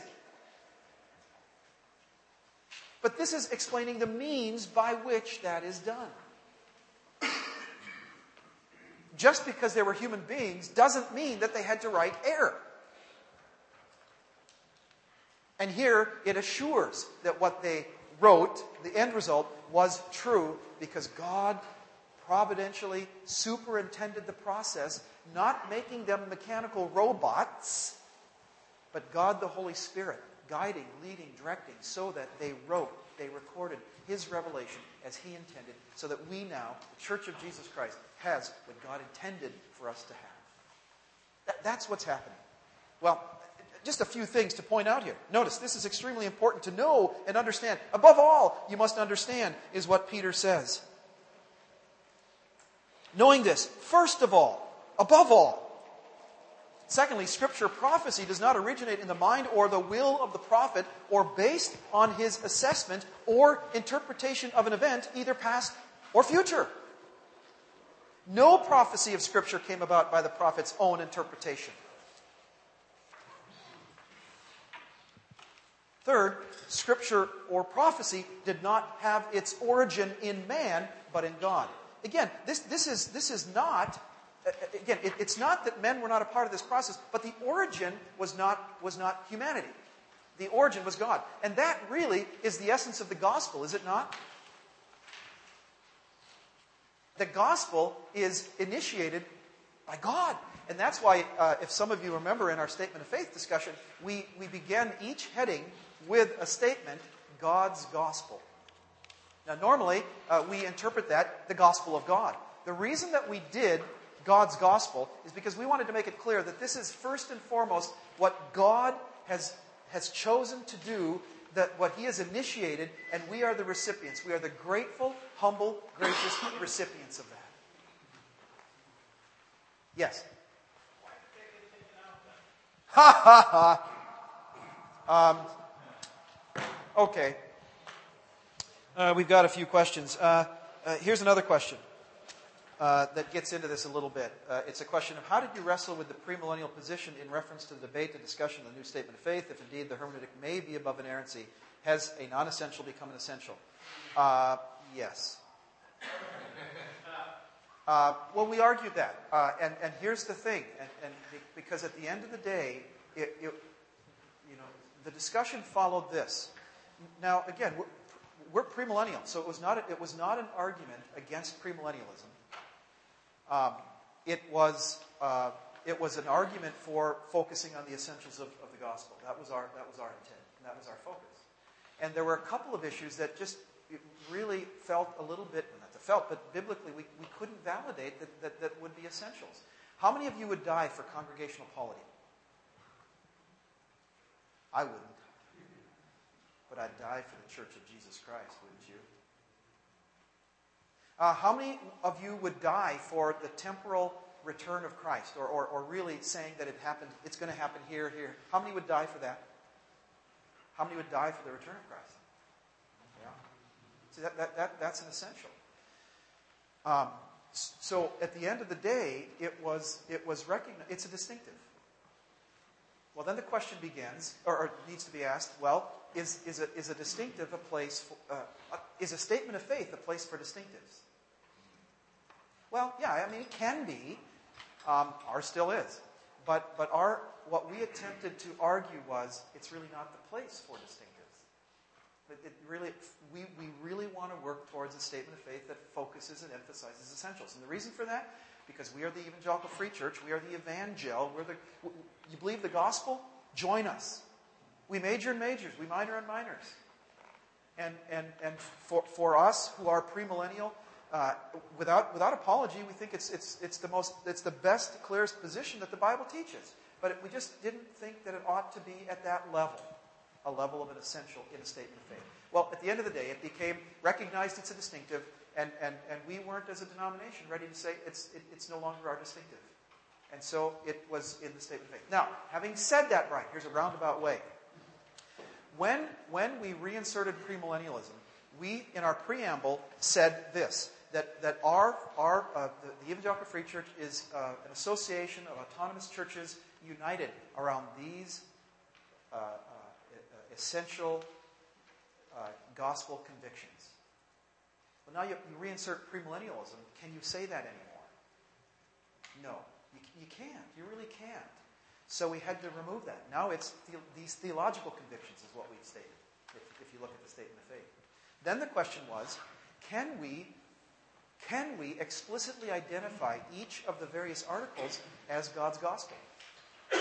Speaker 3: But this is explaining the means by which that is done. Just because they were human beings doesn't mean that they had to write error. And here it assures that what they wrote, the end result, was true because God providentially superintended the process, not making them mechanical robots, but God the Holy Spirit guiding, leading, directing, so that they wrote, they recorded his revelation as he intended, so that we now, the Church of Jesus Christ, has what God intended for us to have. That, that's what's happening. Well, just a few things to point out here. Notice, this is extremely important to know and understand. Above all, you must understand, is what Peter says. Knowing this, first of all, above all. Secondly, Scripture prophecy does not originate in the mind or the will of the prophet or based on his assessment or interpretation of an event, either past or future. No prophecy of Scripture came about by the prophet's own interpretation. Third, Scripture or prophecy did not have its origin in man, but in God. Again, this, this, is, this is not, uh, again, it, it's not that men were not a part of this process, but the origin was not, was not humanity. The origin was God. And that really is the essence of the gospel, is it not? The gospel is initiated by God. And that's why, uh, if some of you remember in our statement of faith discussion, we, we began each heading with a statement, God's gospel. Now, normally, uh, we interpret that the gospel of God. The reason that we did God's gospel is because we wanted to make it clear that this is first and foremost what God has, has chosen to do, that what he has initiated, and we are the recipients. We are the grateful, humble, gracious recipients of that. Yes? Ha ha ha! Um, okay. Uh, we've got a few questions. Uh, uh, here's another question uh, that gets into this a little bit. Uh, it's a question of how did you wrestle with the premillennial position in reference to the debate and discussion of the New Statement of Faith, if indeed the hermeneutic may be above inerrancy? Has a non-essential become an essential? Uh, yes. Uh, well, we argued that. Uh, and, and here's the thing. And, and because at the end of the day, it, it, you know, the discussion followed this. Now, again, we're, We're premillennial, so it was not a, it was not an argument against premillennialism. Um, it was uh, it was an argument for focusing on the essentials of, of the gospel. That was our that was our intent, and that was our focus. And there were a couple of issues that just really felt a little bit, not that felt, but biblically we, we couldn't validate that, that that would be essentials. How many of you would die for congregational polity? I wouldn't. But I'd die for the Church of Jesus Christ, wouldn't you? Uh, how many of you would die for the temporal return of Christ? Or, or, or really saying that it happened, it's going to happen here, here. How many would die for that? How many would die for the return of Christ? Yeah. See, that, that, that, that's an essential. Um, so at the end of the day, it was, it was recognized, it's a distinctive. Well, then the question begins, or, or needs to be asked, well, is, is, a, is a distinctive a place, for, uh, is a statement of faith a place for distinctives? Well, yeah, I mean, it can be. Um, ours still is. But, but our, what we attempted to argue was, it's really not the place for distinctives. It, it really, we, we really want to work towards a statement of faith that focuses and emphasizes essentials. And the reason for that, because we are the Evangelical Free Church, we are the Evangel, we're the, you believe the gospel? Join us. We major in majors, we minor in minors. And, and, and for, for us who are premillennial, uh, without, without apology, we think it's, it's, it's, the most, it's the best, clearest position that the Bible teaches. But it, we just didn't think that it ought to be at that level, a level of an essential in a statement of faith. Well, at the end of the day, it became recognized it's a distinctive, and, and, and we weren't, as a denomination, ready to say it's, it, it's no longer our distinctive. And so it was in the statement of faith. Now, having said that, Brian, here's a roundabout way. When, when we reinserted premillennialism, we, in our preamble, said this, that, that our, our, uh, the, the Evangelical Free Church is uh, an association of autonomous churches united around these uh, uh, essential uh, gospel convictions. Well, now you, you reinsert premillennialism. Can you say that anymore? No, you, you can't. You really can't. So we had to remove that. Now it's the, these theological convictions is what we've stated, if, if you look at the statement of faith. Then the question was, can we, can we explicitly identify each of the various articles as God's gospel? We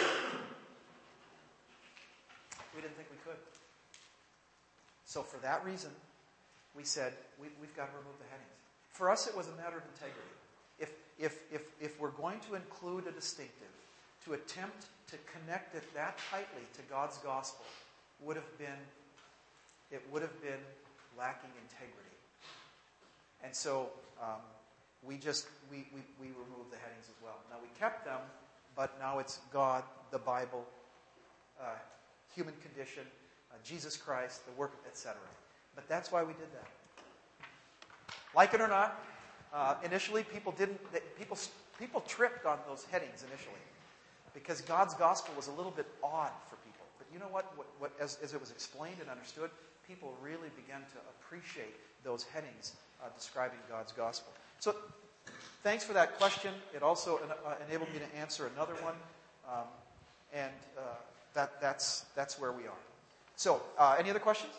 Speaker 3: didn't think we could. So for that reason, we said, we, we've got to remove the headings. For us, it was a matter of integrity. If, if, if, if we're going to include a distinctive, to attempt to connect it that tightly to God's gospel would have been, it would have been lacking integrity. And so um, we just, we, we, we removed the headings as well. Now we kept them, but now it's God, the Bible, uh, human condition, uh, Jesus Christ, the work, et cetera. But that's why we did that. Like it or not, uh, initially people didn't, they, people, people tripped on those headings initially. Because God's gospel was a little bit odd for people. But you know what? what, what as, as it was explained and understood, people really began to appreciate those headings uh, describing God's gospel. So thanks for that question. It also uh, enabled me to answer another one. Um, and uh, that, that's, that's where we are. So, uh, any other questions?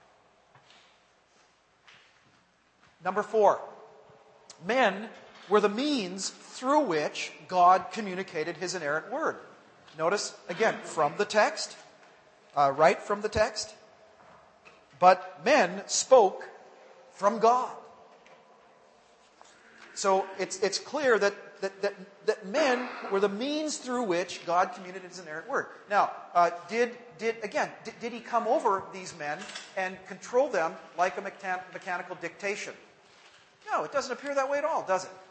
Speaker 3: Number four. Men were the means through which God communicated His inerrant word. Notice, again, from the text, uh, right from the text. But men spoke from God. So it's, it's clear that, that, that, that men were the means through which God communicated His inerrant word. Now, uh, did, did again, did, did He come over these men and control them like a mechan- mechanical dictation? No, it doesn't appear that way at all, does it?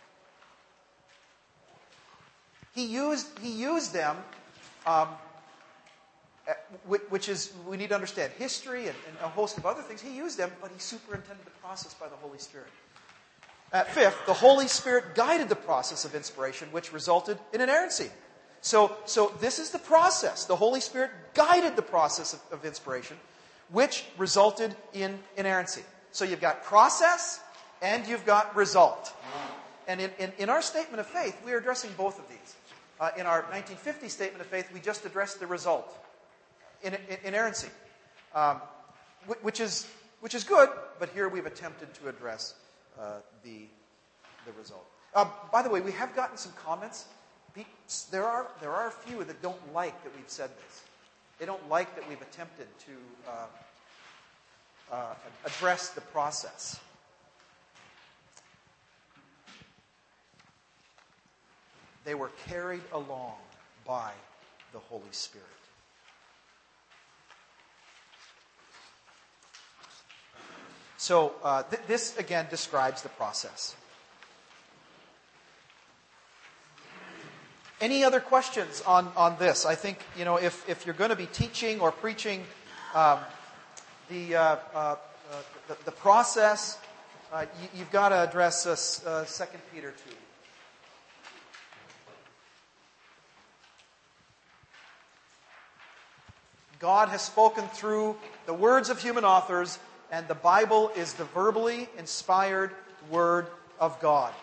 Speaker 3: He used, he used them, um, which is, we need to understand, history and, and a host of other things. He used them, but He superintended the process by the Holy Spirit. At fifth, the Holy Spirit guided the process of inspiration, which resulted in inerrancy. So, so this is the process. The Holy Spirit guided the process of, of inspiration, which resulted in inerrancy. So you've got process and you've got result. And in, in, in our statement of faith, we are addressing both of these. Uh, in our nineteen fifty statement of faith, we just addressed the result, in, in, inerrancy, um, which is which is good. But here we've attempted to address uh, the the result. Uh, by the way, we have gotten some comments. There are there are a few that don't like that we've said this. They don't like that we've attempted to uh, uh, address the process. They were carried along by the Holy Spirit. So uh, th- this, again, describes the process. Any other questions on, on this? I think, you know, if, if you're going to be teaching or preaching um, the, uh, uh, the, the process, uh, you, you've got to address uh, uh, Second Peter two. God has spoken through the words of human authors, and the Bible is the verbally inspired Word of God.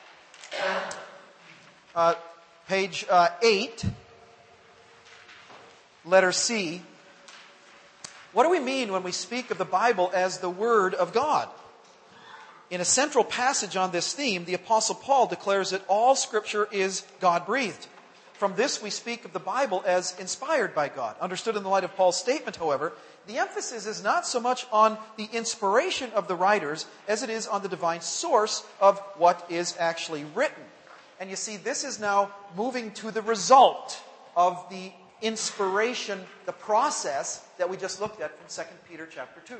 Speaker 3: Uh, page uh, eight, letter C. What do we mean when we speak of the Bible as the Word of God? In a central passage on this theme, the Apostle Paul declares that all Scripture is God-breathed. From this, we speak of the Bible as inspired by God. Understood in the light of Paul's statement, however, the emphasis is not so much on the inspiration of the writers as it is on the divine source of what is actually written. And you see, this is now moving to the result of the inspiration, the process that we just looked at from Second Peter chapter two.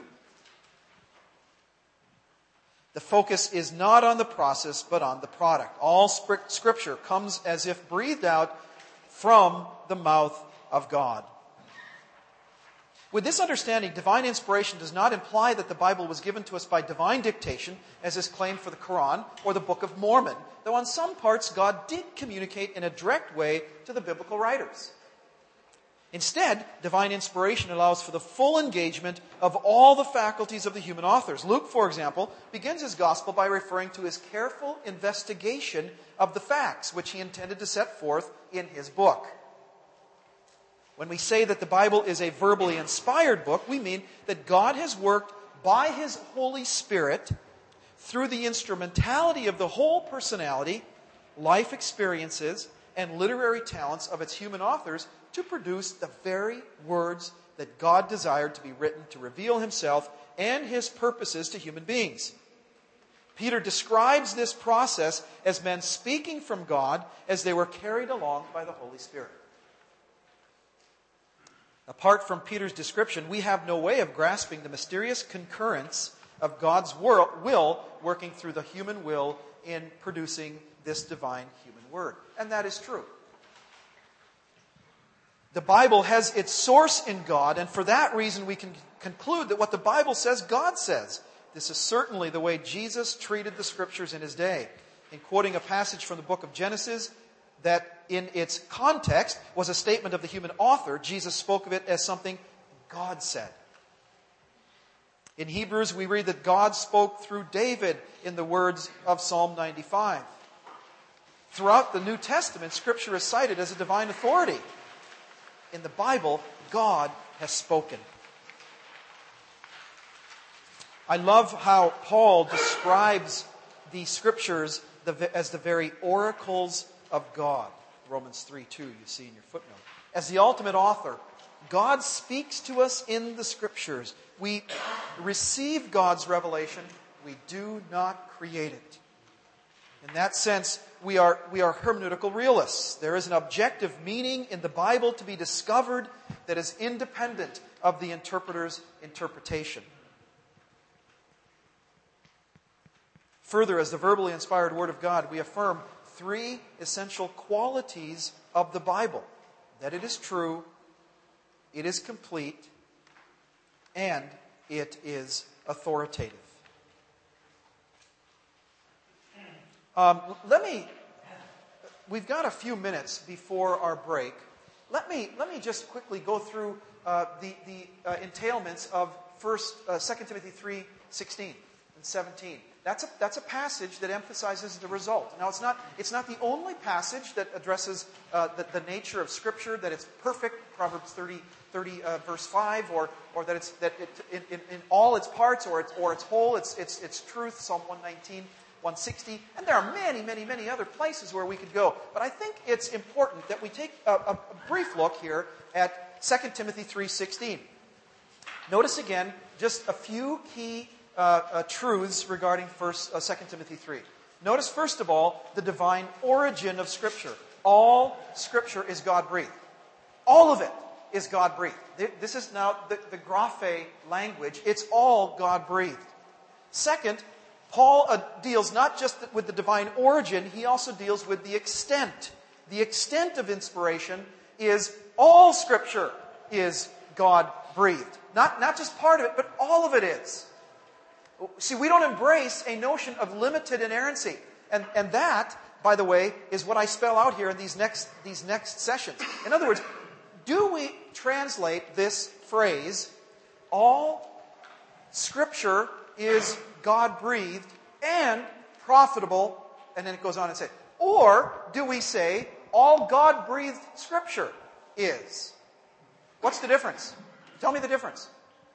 Speaker 3: The focus is not on the process, but on the product. All Scripture comes as if breathed out from the mouth of God. With this understanding, divine inspiration does not imply that the Bible was given to us by divine dictation, as is claimed for the Quran or the Book of Mormon, though on some parts God did communicate in a direct way to the biblical writers. Instead, divine inspiration allows for the full engagement of all the faculties of the human authors. Luke, for example, begins his gospel by referring to his careful investigation of the facts, which he intended to set forth in his book. When we say that the Bible is a verbally inspired book, we mean that God has worked by His Holy Spirit through the instrumentality of the whole personality, life experiences, and literary talents of its human authors to produce the very words that God desired to be written to reveal Himself and His purposes to human beings. Peter describes this process as men speaking from God as they were carried along by the Holy Spirit. Apart from Peter's description, we have no way of grasping the mysterious concurrence of God's will working through the human will in producing this divine human word. And that is true. The Bible has its source in God, and for that reason we can conclude that what the Bible says, God says. This is certainly the way Jesus treated the Scriptures in His day. In quoting a passage from the book of Genesis that in its context was a statement of the human author, Jesus spoke of it as something God said. In Hebrews, we read that God spoke through David in the words of Psalm ninety-five. Throughout the New Testament, Scripture is cited as a divine authority. In the Bible, God has spoken. I love how Paul describes the Scriptures as the very oracles of God. Romans three two, you see in your footnote. As the ultimate author, God speaks to us in the Scriptures. We receive God's revelation. We do not create it. In that sense, we are, we are hermeneutical realists. There is an objective meaning in the Bible to be discovered that is independent of the interpreter's interpretation. Further, as the verbally inspired Word of God, we affirm three essential qualities of the Bible: that it is true, it is complete, and it is authoritative. Um, let me, we've got a few minutes before our break. Let me, let me just quickly go through uh, the, the uh, entailments of First, uh, Second Timothy three sixteen and seventeen. That's a, that's a passage that emphasizes the result. Now, it's not, it's not the only passage that addresses uh, the, the nature of Scripture, that it's perfect, Proverbs thirty, thirty uh, verse five, or, or that it's that it, in, in, in all its parts or its, or its whole, it's, it's, it's truth, Psalm one nineteen, one sixty. And there are many, many, many other places where we could go. But I think it's important that we take a, a, a brief look here at Second Timothy three sixteen. Notice again just a few key Uh, uh, truths regarding First, uh, Second Timothy three. Notice, first of all, the divine origin of Scripture. All Scripture is God-breathed. All of it is God-breathed. This is now the, the graphe language. It's all God-breathed. Second, Paul uh, deals not just with the divine origin, he also deals with the extent. The extent of inspiration is all Scripture is God-breathed. Not, not just part of it, but all of it is. See, we don't embrace a notion of limited inerrancy. And, and that, by the way, is what I spell out here in these next, these next sessions. In other words, do we translate this phrase, all Scripture is God-breathed and profitable, and then it goes on and says, or do we say, all God-breathed Scripture is? What's the difference? Tell me the difference.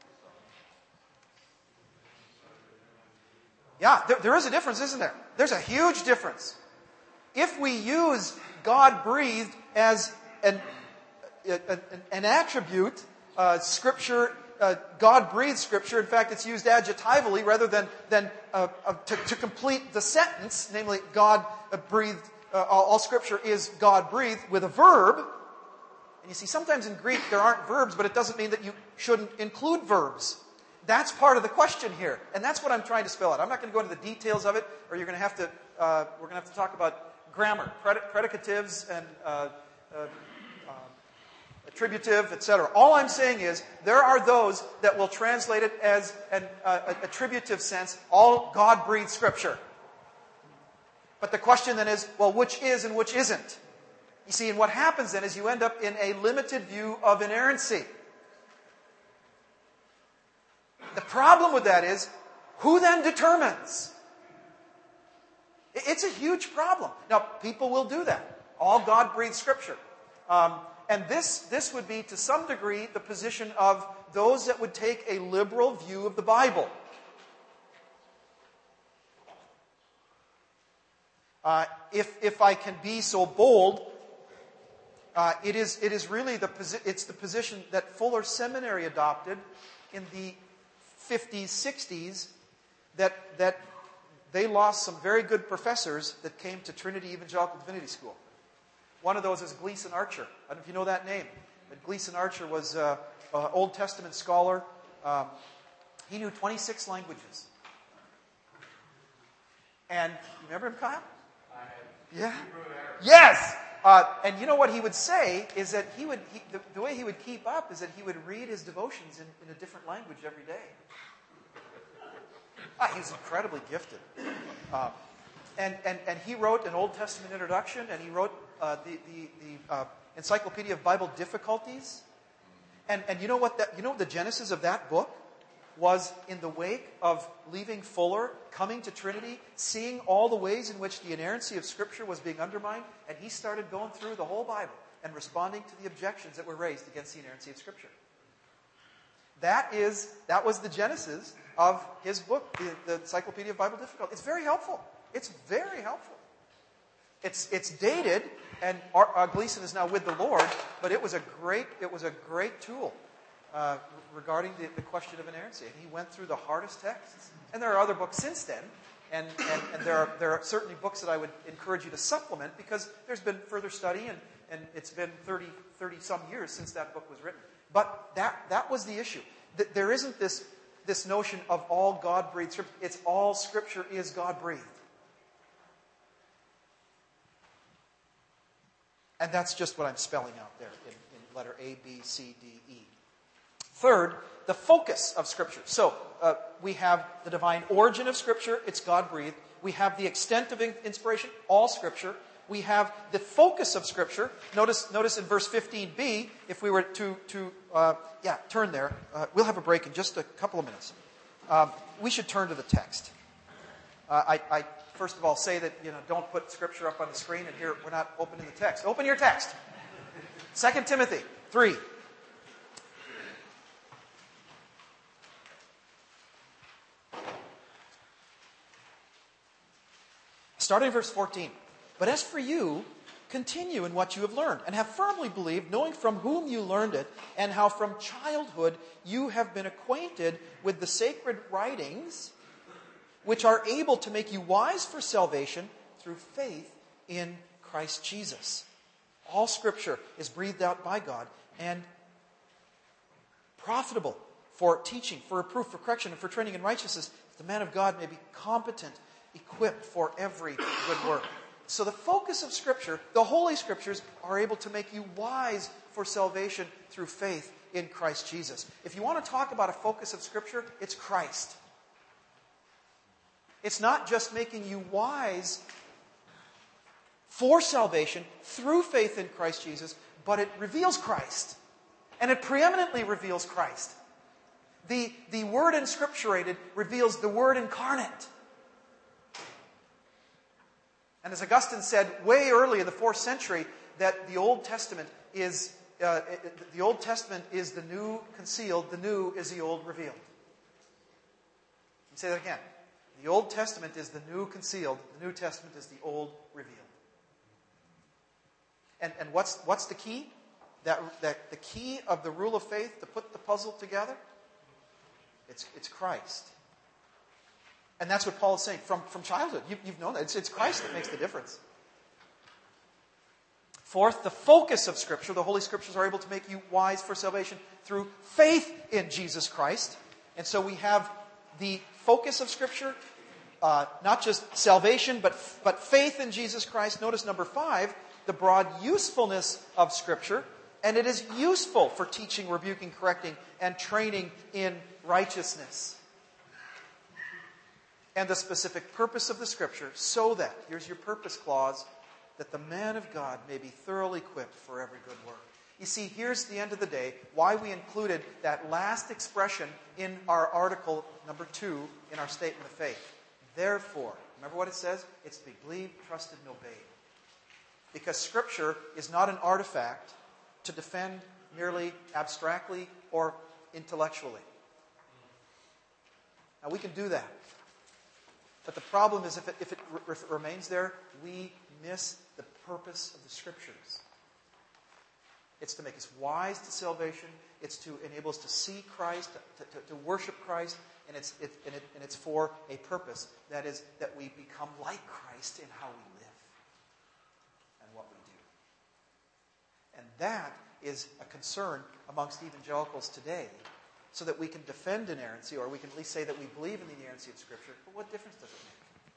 Speaker 3: Yeah, there, there is a difference, isn't there? There's a huge difference. If we use God-breathed as an, an, an attribute, uh, Scripture, uh, God-breathed Scripture, in fact, it's used adjectively rather than, than uh, uh, to, to complete the sentence, namely, God-breathed, uh, all, all Scripture is God-breathed, with a verb. And you see, sometimes in Greek there aren't verbs, but it doesn't mean that you shouldn't include verbs. That's part of the question here, and that's what I'm trying to spell out. I'm not going to go into the details of it, or you're going to have to. Uh, we're going to have to talk about grammar, pred- predicatives, and uh, uh, uh, attributive, et cetera. All I'm saying is there are those that will translate it as an uh, attributive sense, all God-breathed Scripture. But the question then is, well, which is and which isn't? You see, and what happens then is you end up in a limited view of inerrancy. The problem with that is, who then determines? It's a huge problem. Now, people will do that. All God-breathed Scripture. Um, and this, this would be, to some degree, the position of those that would take a liberal view of the Bible. Uh, if, if I can be so bold, uh, it is, it is really the, posi- it's the position that Fuller Seminary adopted in the fifties, sixties, that, that they lost some very good professors that came to Trinity Evangelical Divinity School. One of those is Gleason Archer. I don't know if you know that name. But Gleason Archer was an Old Testament scholar. Um, he knew twenty-six languages. And you remember him, Kyle? Yeah. Yes! Uh, and you know what he would say is that he would, he, the, the way he would keep up is that he would read his devotions in, in a different language every day. Ah, he was incredibly gifted. Uh, and, and, and he wrote an Old Testament introduction, and he wrote uh, the, the, the uh, Encyclopedia of Bible Difficulties. And, and you know what that, you know the genesis of that book was in the wake of leaving Fuller, coming to Trinity, seeing all the ways in which the inerrancy of Scripture was being undermined, and he started going through the whole Bible and responding to the objections that were raised against the inerrancy of Scripture. That is, that was the genesis of his book, the, the Encyclopedia of Bible Difficulties. It's very helpful. It's very helpful. It's it's dated, and our, uh, Gleason is now with the Lord, but it was a great it was a great tool uh, regarding the, the question of inerrancy. And he went through the hardest texts. And there are other books since then, and, and, and there are there are certainly books that I would encourage you to supplement, because there's been further study, and, and it's been thirty, thirty some years since that book was written. But that that was the issue. That there isn't this this notion of all God-breathed Scripture. It's all Scripture is God-breathed. And that's just what I'm spelling out there in, in letter A, B, C, D, E. Third, the focus of Scripture. So, uh, we have the divine origin of Scripture. It's God-breathed. We have the extent of inspiration, all Scripture. We have the focus of Scripture. Notice, notice in verse fifteen b, if we were to, to uh, yeah, turn there. Uh, we'll have a break in just a couple of minutes. Um, we should turn to the text. Uh, I, I first of all say that, you know, don't put Scripture up on the screen, and here we're not opening the text. Open your text. Second Timothy three. Starting in verse fourteen. But as for you, continue in what you have learned, and have firmly believed, knowing from whom you learned it, and how from childhood you have been acquainted with the sacred writings, which are able to make you wise for salvation through faith in Christ Jesus. All Scripture is breathed out by God and profitable for teaching, for reproof, for correction, and for training in righteousness, the man of God may be competent, equipped for every good work. So the focus of Scripture, the Holy Scriptures, are able to make you wise for salvation through faith in Christ Jesus. If you want to talk about a focus of Scripture, it's Christ. It's not just making you wise for salvation through faith in Christ Jesus, but it reveals Christ. And it preeminently reveals Christ. The, the Word inscripturated reveals the Word incarnate. And as Augustine said way early in the fourth century, that the Old Testament is uh, the Old Testament is the new concealed, the new is the old revealed. Let me say that again. The Old Testament is the new concealed, the New Testament is the old revealed. And and what's what's the key? That that the key of the rule of faith to put the puzzle together? It's it's Christ. And that's what Paul is saying from, from childhood. You, you've known that. It's, it's Christ that makes the difference. Fourth, the focus of Scripture. The Holy Scriptures are able to make you wise for salvation through faith in Jesus Christ. And so we have the focus of Scripture, uh, not just salvation, but, but faith in Jesus Christ. Notice number five, the broad usefulness of Scripture. And it is useful for teaching, rebuking, correcting, and training in righteousness. And the specific purpose of the Scripture, so that, here's your purpose clause, that the man of God may be thoroughly equipped for every good work. You see, here's the end of the day, why we included that last expression in our article number two in our statement of faith. Therefore, remember what it says? It's to be believed, trusted, and obeyed. Because Scripture is not an artifact to defend merely abstractly or intellectually. Now, we can do that. But the problem is if it, if it re- remains there, we miss the purpose of the Scriptures. It's to make us wise to salvation. It's to enable us to see Christ, to, to, to worship Christ, and it's, it, and, it, and it's for a purpose. That is, that we become like Christ in how we live and what we do. And that is a concern amongst evangelicals today, so that we can defend inerrancy, or we can at least say that we believe in the inerrancy of Scripture. But what difference does it make?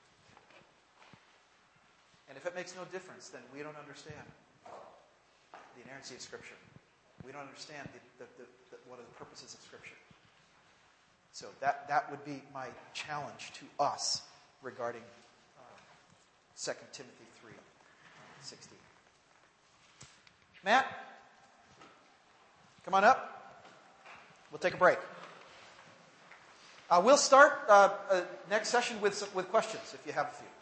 Speaker 3: And if it makes no difference, then we don't understand the inerrancy of Scripture. We don't understand the, the, the, the, what are the purposes of Scripture. So that, that would be my challenge to us regarding uh, Second Timothy three sixteen. Matt, come on up. We'll take a break. Uh, we'll start uh, uh, next session with with questions, if you have a few.